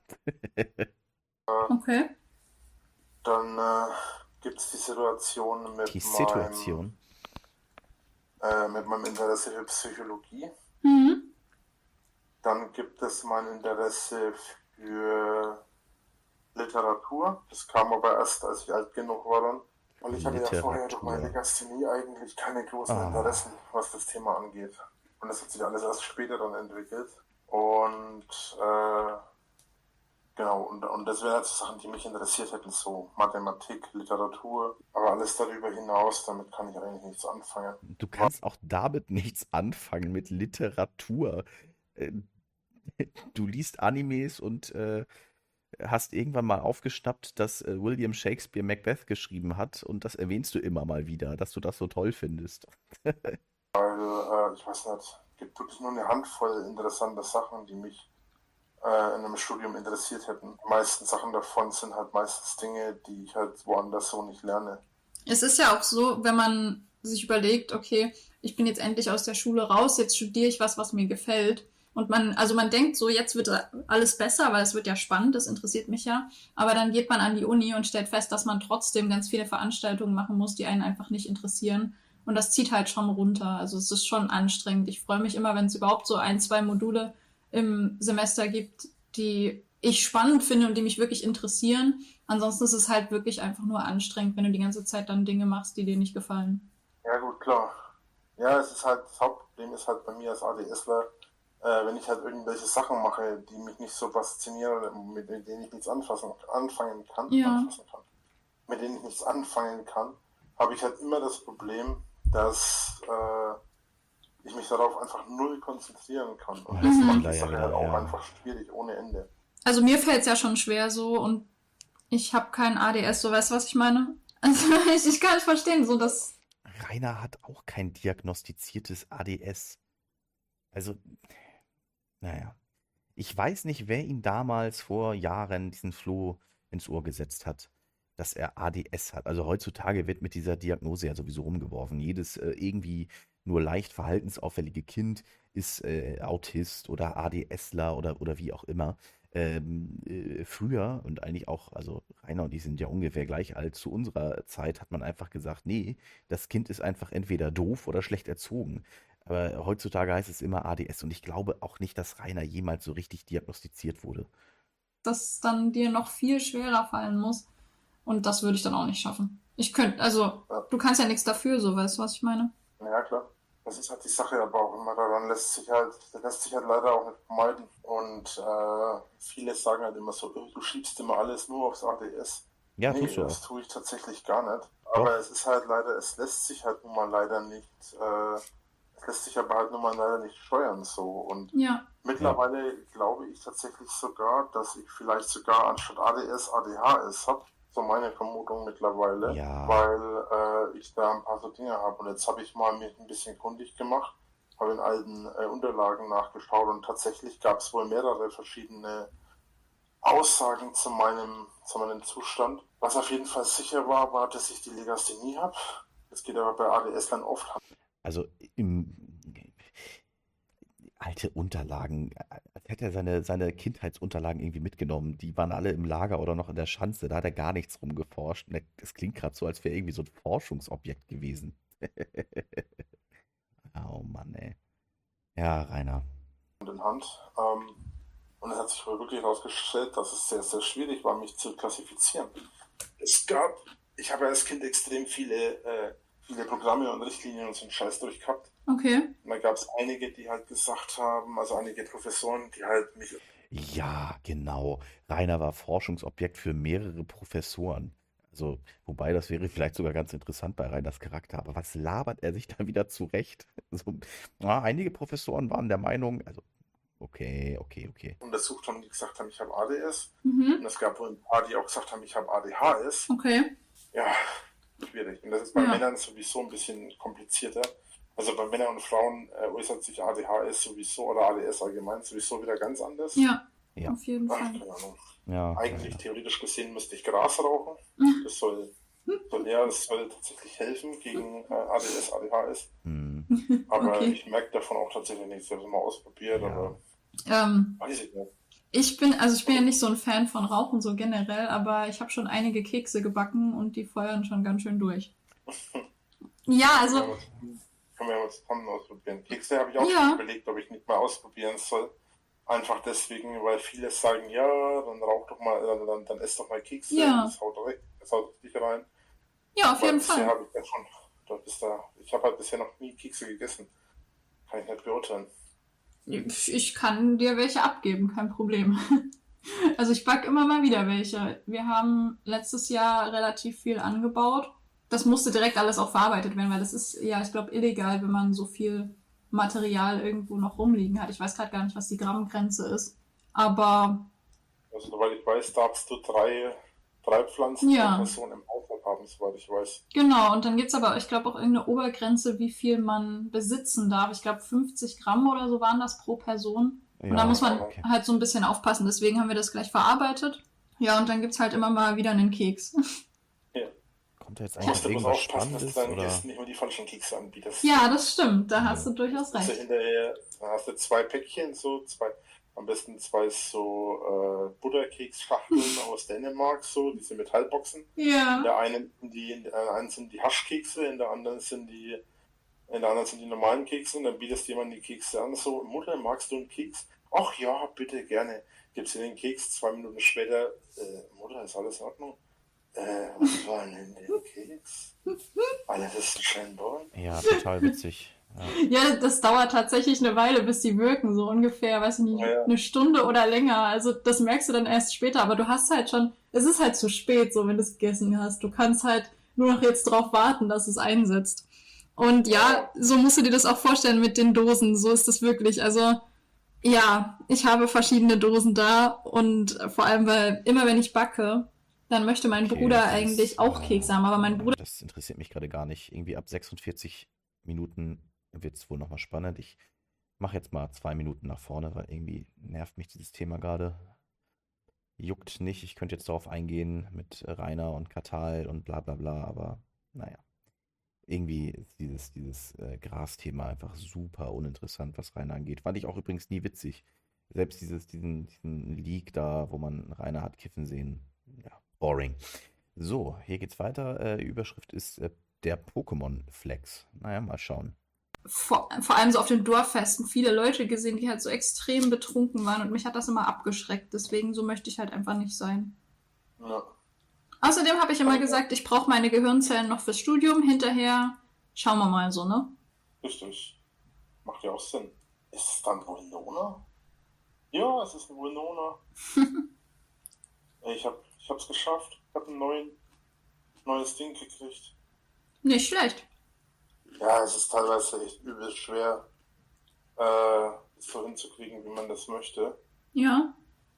Okay. Dann gibt es die Situation die Situation. mit meinem Interesse für Psychologie. Mhm. Dann gibt es mein Interesse für Literatur. Das kam aber erst, als ich alt genug war dann. Weil ich hatte ja vorher durch meine Literatur. Legasthenie eigentlich keine großen Ah, Interessen, was das Thema angeht. Und das hat sich alles erst später dann entwickelt. Und genau, und das wären jetzt Sachen, die mich interessiert hätten, so Mathematik, Literatur, aber alles darüber hinaus, damit kann ich eigentlich nichts anfangen. du kannst auch damit nichts anfangen mit Literatur. Äh, Du liest Animes und hast irgendwann mal aufgeschnappt, dass William Shakespeare Macbeth geschrieben hat und das erwähnst du immer mal wieder, dass du das so toll findest. Ich weiß nicht, es gibt wirklich nur eine Handvoll interessanter Sachen, die mich in einem Studium interessiert hätten. Die meisten Sachen davon sind halt meistens Dinge, die ich halt woanders so nicht lerne. Es ist ja auch so, wenn man sich überlegt, okay, ich bin jetzt endlich aus der Schule raus, jetzt studiere ich was mir gefällt. Und man denkt so, jetzt wird alles besser, weil es wird ja spannend, das interessiert mich ja. Aber dann geht man an die Uni und stellt fest, dass man trotzdem ganz viele Veranstaltungen machen muss, die einen einfach nicht interessieren. Und das zieht halt schon runter. Also es ist schon anstrengend. Ich freue mich immer, wenn es überhaupt so 1, 2 Module im Semester gibt, die ich spannend finde und die mich wirklich interessieren. Ansonsten ist es halt wirklich einfach nur anstrengend, wenn du die ganze Zeit dann Dinge machst, die dir nicht gefallen. Ja gut, klar. Ja, es ist halt, das Hauptproblem ist halt bei mir als ADSler, wenn ich halt irgendwelche Sachen mache, die mich nicht so faszinieren, mit denen ich nichts anfangen kann, mit denen ich nichts anfangen kann, habe ich halt immer das Problem, dass ich mich darauf einfach null konzentrieren kann. Und das macht die Sache halt auch einfach schwierig, ohne Ende. Also mir fällt es ja schon schwer so und ich habe kein ADS, so weißt du, was ich meine? Also ich kann nicht verstehen, so dass... Rainer hat auch kein diagnostiziertes ADS. Also, naja. Ich weiß nicht, wer ihm damals vor Jahren diesen Floh ins Ohr gesetzt hat, dass er ADS hat. Also heutzutage wird mit dieser Diagnose ja sowieso rumgeworfen. Jedes irgendwie nur leicht verhaltensauffällige Kind ist Autist oder ADSler oder wie auch immer. Früher und eigentlich auch, also Rainer und ich sind ja ungefähr gleich alt, zu unserer Zeit hat man einfach gesagt, nee, das Kind ist einfach entweder doof oder schlecht erzogen. Aber heutzutage heißt es immer ADS und ich glaube auch nicht, dass Rainer jemals so richtig diagnostiziert wurde. Dass dann dir noch viel schwerer fallen muss. Und das würde ich dann auch nicht schaffen. Ich könnte, also, du kannst ja nichts dafür, so weißt du, was ich meine? Ja, klar. Das ist halt die Sache, aber auch immer daran lässt sich halt leider auch nicht vermeiden. Und viele sagen halt immer so, du schiebst immer alles nur aufs ADS. Ja, nee, tust du das auch. tue ich tatsächlich gar nicht. Aber es ist halt leider, es lässt sich halt nun mal leider nicht, es lässt sich aber halt nun mal leider nicht steuern so. Und Ja. mittlerweile glaube ich tatsächlich sogar, dass ich vielleicht sogar anstatt ADS ADHS habe. So meine Vermutung mittlerweile, Ja. weil ich da ein paar so Dinge habe. Und jetzt habe ich mal mich ein bisschen kundig gemacht, habe in alten Unterlagen nachgeschaut und tatsächlich gab es wohl mehrere verschiedene Aussagen zu meinem Zustand. Was auf jeden Fall sicher war, dass ich die Legasthenie habe. Das geht aber bei ADS dann oft. Also alte Unterlagen, als hätte er seine Kindheitsunterlagen irgendwie mitgenommen. Die waren alle im Lager oder noch in der Schanze, da hat er gar nichts rumgeforscht. Das klingt gerade so, als wäre irgendwie so ein Forschungsobjekt gewesen. Oh Mann, ey. Ja, Rainer. In Hand. Und es hat sich wohl wirklich herausgestellt, dass es sehr, sehr schwierig war, mich zu klassifizieren. Ich habe als Kind extrem viele Programme und Richtlinien und so einen Scheiß durchgehabt. Okay. Und da gab es einige, die halt gesagt haben, also einige Professoren, die halt mich... Ja, genau. Rainer war Forschungsobjekt für mehrere Professoren. Also, wobei das wäre vielleicht sogar ganz interessant bei Rainers Charakter. Aber was labert er sich da wieder zurecht? So, einige Professoren waren der Meinung, also, okay. untersucht haben, die gesagt haben, ich habe ADS. Mhm. Und es gab wohl ein paar, die auch gesagt haben, ich habe ADHS. Okay. Ja, schwierig. Und das ist bei Männern sowieso ein bisschen komplizierter. Also bei Männern und Frauen äußert sich ADHS sowieso oder ADS allgemein sowieso wieder ganz anders. Ja, Ja. auf jeden Fall. Keine Ahnung. Ja, Eigentlich theoretisch gesehen müsste ich Gras rauchen. Das soll tatsächlich helfen gegen ADS, ADHS. Hm. Aber Okay. ich merke davon auch tatsächlich nichts. Ich habe es mal ausprobiert, Ja. aber weiß ich nicht. Ich bin ja nicht so ein Fan von Rauchen so generell, aber ich habe schon einige Kekse gebacken und die feuern schon ganz schön durch. Ja, also Können wir ja mal zusammen ausprobieren. Kekse habe ich auch Ja. schon überlegt, ob ich nicht mal ausprobieren soll. Einfach deswegen, weil viele sagen, ja, dann rauch doch mal, dann ess doch mal Kekse, Ja. das haut richtig rein. ja, auf Weil jeden bisher Fall. habe ich ja schon, ich habe halt bisher noch nie Kekse gegessen. Kann ich nicht beurteilen. Ich kann dir welche abgeben, kein Problem. Also ich backe immer mal wieder welche. Wir haben letztes Jahr relativ viel angebaut. Das musste direkt alles auch verarbeitet werden, weil das ist ja, ich glaube, illegal, wenn man so viel Material irgendwo noch rumliegen hat. Ich weiß gerade gar nicht, was die Grammgrenze ist. Aber Also soweit ich weiß, darfst du drei Pflanzen Ja. pro Person im Haushalt haben, soweit ich weiß. genau, und dann gibt's aber, ich glaube, auch irgendeine Obergrenze, wie viel man besitzen darf. Ich glaube, 50 Gramm oder so waren das pro Person. Und da muss man okay. halt so ein bisschen aufpassen. Deswegen haben wir das gleich verarbeitet. Ja, und dann gibt's halt immer mal wieder einen Keks. Kommt da jetzt Du eigentlich musst noch bloß irgendwas aufpassen, dass du Spannendes? deinen Oder? Gästen nicht mehr die falschen Kekse anbietest. Ja, das stimmt. Da hast du durchaus Also recht. hinterher, dann hast du 2 Päckchen, am besten 2 so Butterkeksschachteln aus Dänemark, so diese Metallboxen. In Ja. der einen sind die Haschkekse, in der anderen sind die normalen Kekse, und dann bietest du jemandem die Kekse an, so, Mutter, magst du einen Keks? Ach ja, bitte, gerne. Gibst dir den Keks, 2 Minuten später, Mutter, ist alles in Ordnung? Was war denn in dem Keks? Alles ist schön doll. Ja, total witzig. Ja. Ja, das dauert tatsächlich eine Weile, bis die wirken, so ungefähr, weiß ich nicht, Ja, eine Stunde oder länger. Also das merkst du dann erst später, aber du hast halt schon, es ist halt zu spät, so wenn du es gegessen hast. Du kannst halt nur noch jetzt drauf warten, dass es einsetzt. Und ja, ja, so musst du dir das auch vorstellen mit den Dosen. So ist das wirklich. Also ja, ich habe verschiedene Dosen da und vor allem, weil immer wenn ich backe, dann möchte mein Okay, Bruder eigentlich auch Kekse haben, aber mein Bruder. das interessiert mich gerade gar nicht. Irgendwie ab 46 Minuten wird es wohl nochmal spannend. Ich mache jetzt mal 2 Minuten nach vorne, weil irgendwie nervt mich dieses Thema gerade. Juckt nicht. Ich könnte jetzt darauf eingehen mit Rainer und Katal und bla bla bla, aber naja. Irgendwie ist dieses Gras-Thema einfach super uninteressant, was Rainer angeht. Fand ich auch übrigens nie witzig. Selbst diesen Leak da, wo man Rainer hat kiffen sehen. Ja, boring. So, hier geht's weiter. Überschrift ist der Pokémon-Flex. Naja, mal schauen. Vor allem so auf den Dorffesten viele Leute gesehen, die halt so extrem betrunken waren und mich hat das immer abgeschreckt. Deswegen so möchte ich halt einfach nicht sein. ja. Außerdem habe ich immer gesagt, ich brauche meine Gehirnzellen noch fürs Studium. Hinterher schauen wir mal so, ne? Richtig. Macht ja auch Sinn. Ist es dann Winona? Ja, es ist ein Winona. Ich hab's geschafft. Ich hab neues Ding gekriegt. Nicht schlecht. Ja, es ist teilweise echt übel schwer, es so hinzukriegen, wie man das möchte. Ja.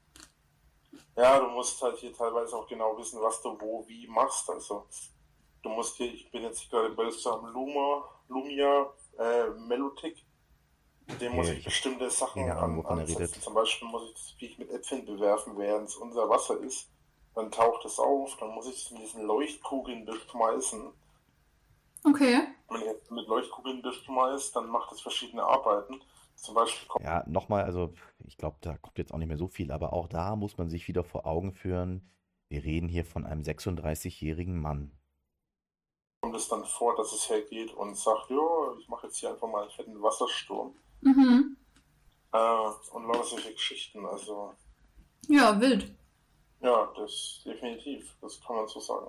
Ja, du musst halt hier teilweise auch genau wissen, was du wo wie machst. Also, du musst hier, ich bin jetzt gerade bei so einem Lumia Melotic. Mit dem muss Okay, ich ich habe bestimmte Sachen keine Ahnung, wovon er ansetzen. redet. Zum Beispiel muss ich das Viech mit Äpfeln bewerfen, während es unser Wasser ist. Dann taucht es auf, dann muss ich es in diesen Leuchtkugeln beschmeißen. Okay. Wenn ich jetzt mit Leuchtkugeln beschmeiße, dann macht es verschiedene Arbeiten. Zum Beispiel Ja, nochmal, also ich glaube, da kommt jetzt auch nicht mehr so viel, aber auch da muss man sich wieder vor Augen führen, wir reden hier von einem 36-jährigen Mann. kommt es dann vor, dass es hergeht und sagt, ja, ich mache jetzt hier einfach mal einen fetten Wassersturm. Mhm. Und lauter solche Geschichten. Also, Ja, wild. ja, das definitiv, das kann man so sagen.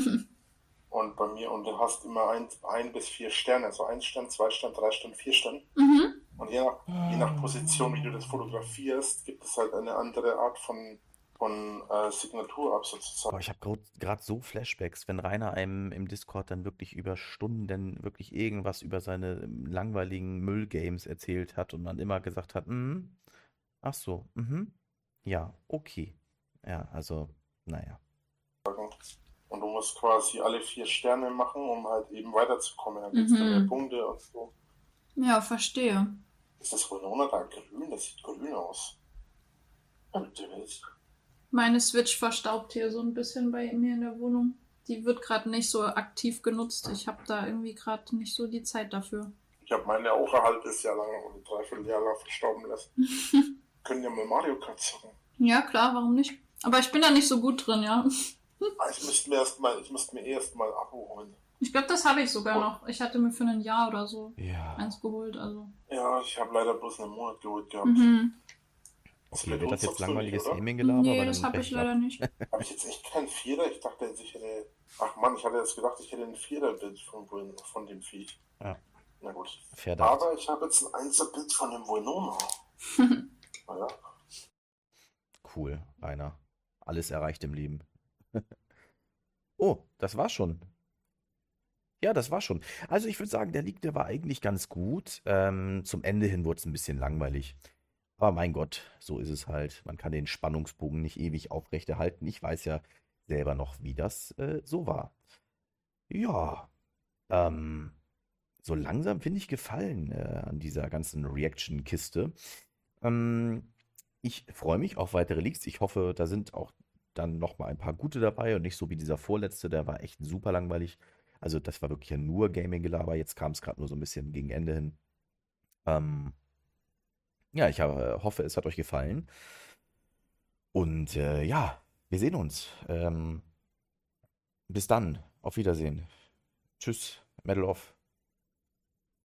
Und bei mir, und du hast immer 1 bis 4 Sterne, also 1 Stern, 2 Stern, 3 Stern, 4 Stern. Mhm. Und je nach Position, wie du das fotografierst, gibt es halt eine andere Art von Signatur ab sozusagen. Boah, ich habe gerade so Flashbacks, wenn Rainer einem im Discord dann wirklich über Stunden wirklich irgendwas über seine langweiligen Müllgames erzählt hat und man immer gesagt hat, ach so, ja, okay. Ja, also, naja. Und du musst quasi alle 4 Sterne machen, um halt eben weiterzukommen. Dann gibt es dann mehr Punkte und so. Ja, verstehe. Ist das Winona da grün? Das sieht grün aus. Ja, bitte willst. Meine Switch verstaubt hier so ein bisschen bei mir in der Wohnung. Die wird gerade nicht so aktiv genutzt. Ich habe da irgendwie gerade nicht so die Zeit dafür. Ich habe meine auch ein halbes Jahr lang oder ein Dreivierteljahr lang verstauben lassen. Können ja mal Mario Kart zocken. Ja, klar, warum nicht? Aber ich bin da nicht so gut drin, ja. Ich müsste mir erst mal abholen. Ich glaube, das habe ich sogar noch. Ich hatte mir für ein Jahr oder so Ja. eins geholt, also. Ja, ich habe leider bloß einen Monat geholt gehabt. Okay, wird das jetzt langweiliges oder? Gaming-Gelaber? Nee, Weil das dann habe brech ich ab. leider nicht. Habe ich jetzt echt keinen Vierer? Ich dachte jetzt, ich hätte. Ach Mann, ich hatte jetzt gedacht, ich hätte ein Viererbild von dem Viech. Ja. Na gut. Verdacht. Aber ich habe jetzt ein Einserbild von dem Winona. Naja. Cool, Rainer. Alles erreicht im Leben. Oh, das war's schon. Ja, das war schon. Also ich würde sagen, der League, der war eigentlich ganz gut. Zum Ende hin wurde es ein bisschen langweilig. Aber mein Gott, so ist es halt. Man kann den Spannungsbogen nicht ewig aufrechterhalten. Ich weiß ja selber noch, wie das so war. Ja, ähm, so langsam finde ich Gefallen an dieser ganzen Reaction-Kiste. Ähm, Ich freue mich auf weitere Leaks. Ich hoffe, da sind auch dann noch mal ein paar gute dabei und nicht so wie dieser vorletzte, der war echt super langweilig. Also das war wirklich ja nur Gaming-Gelaber. Jetzt kam es gerade nur so ein bisschen gegen Ende hin. Ähm, ja, ich hoffe, es hat euch gefallen. Und ja, wir sehen uns. Bis dann. Auf Wiedersehen. Tschüss. Medal off.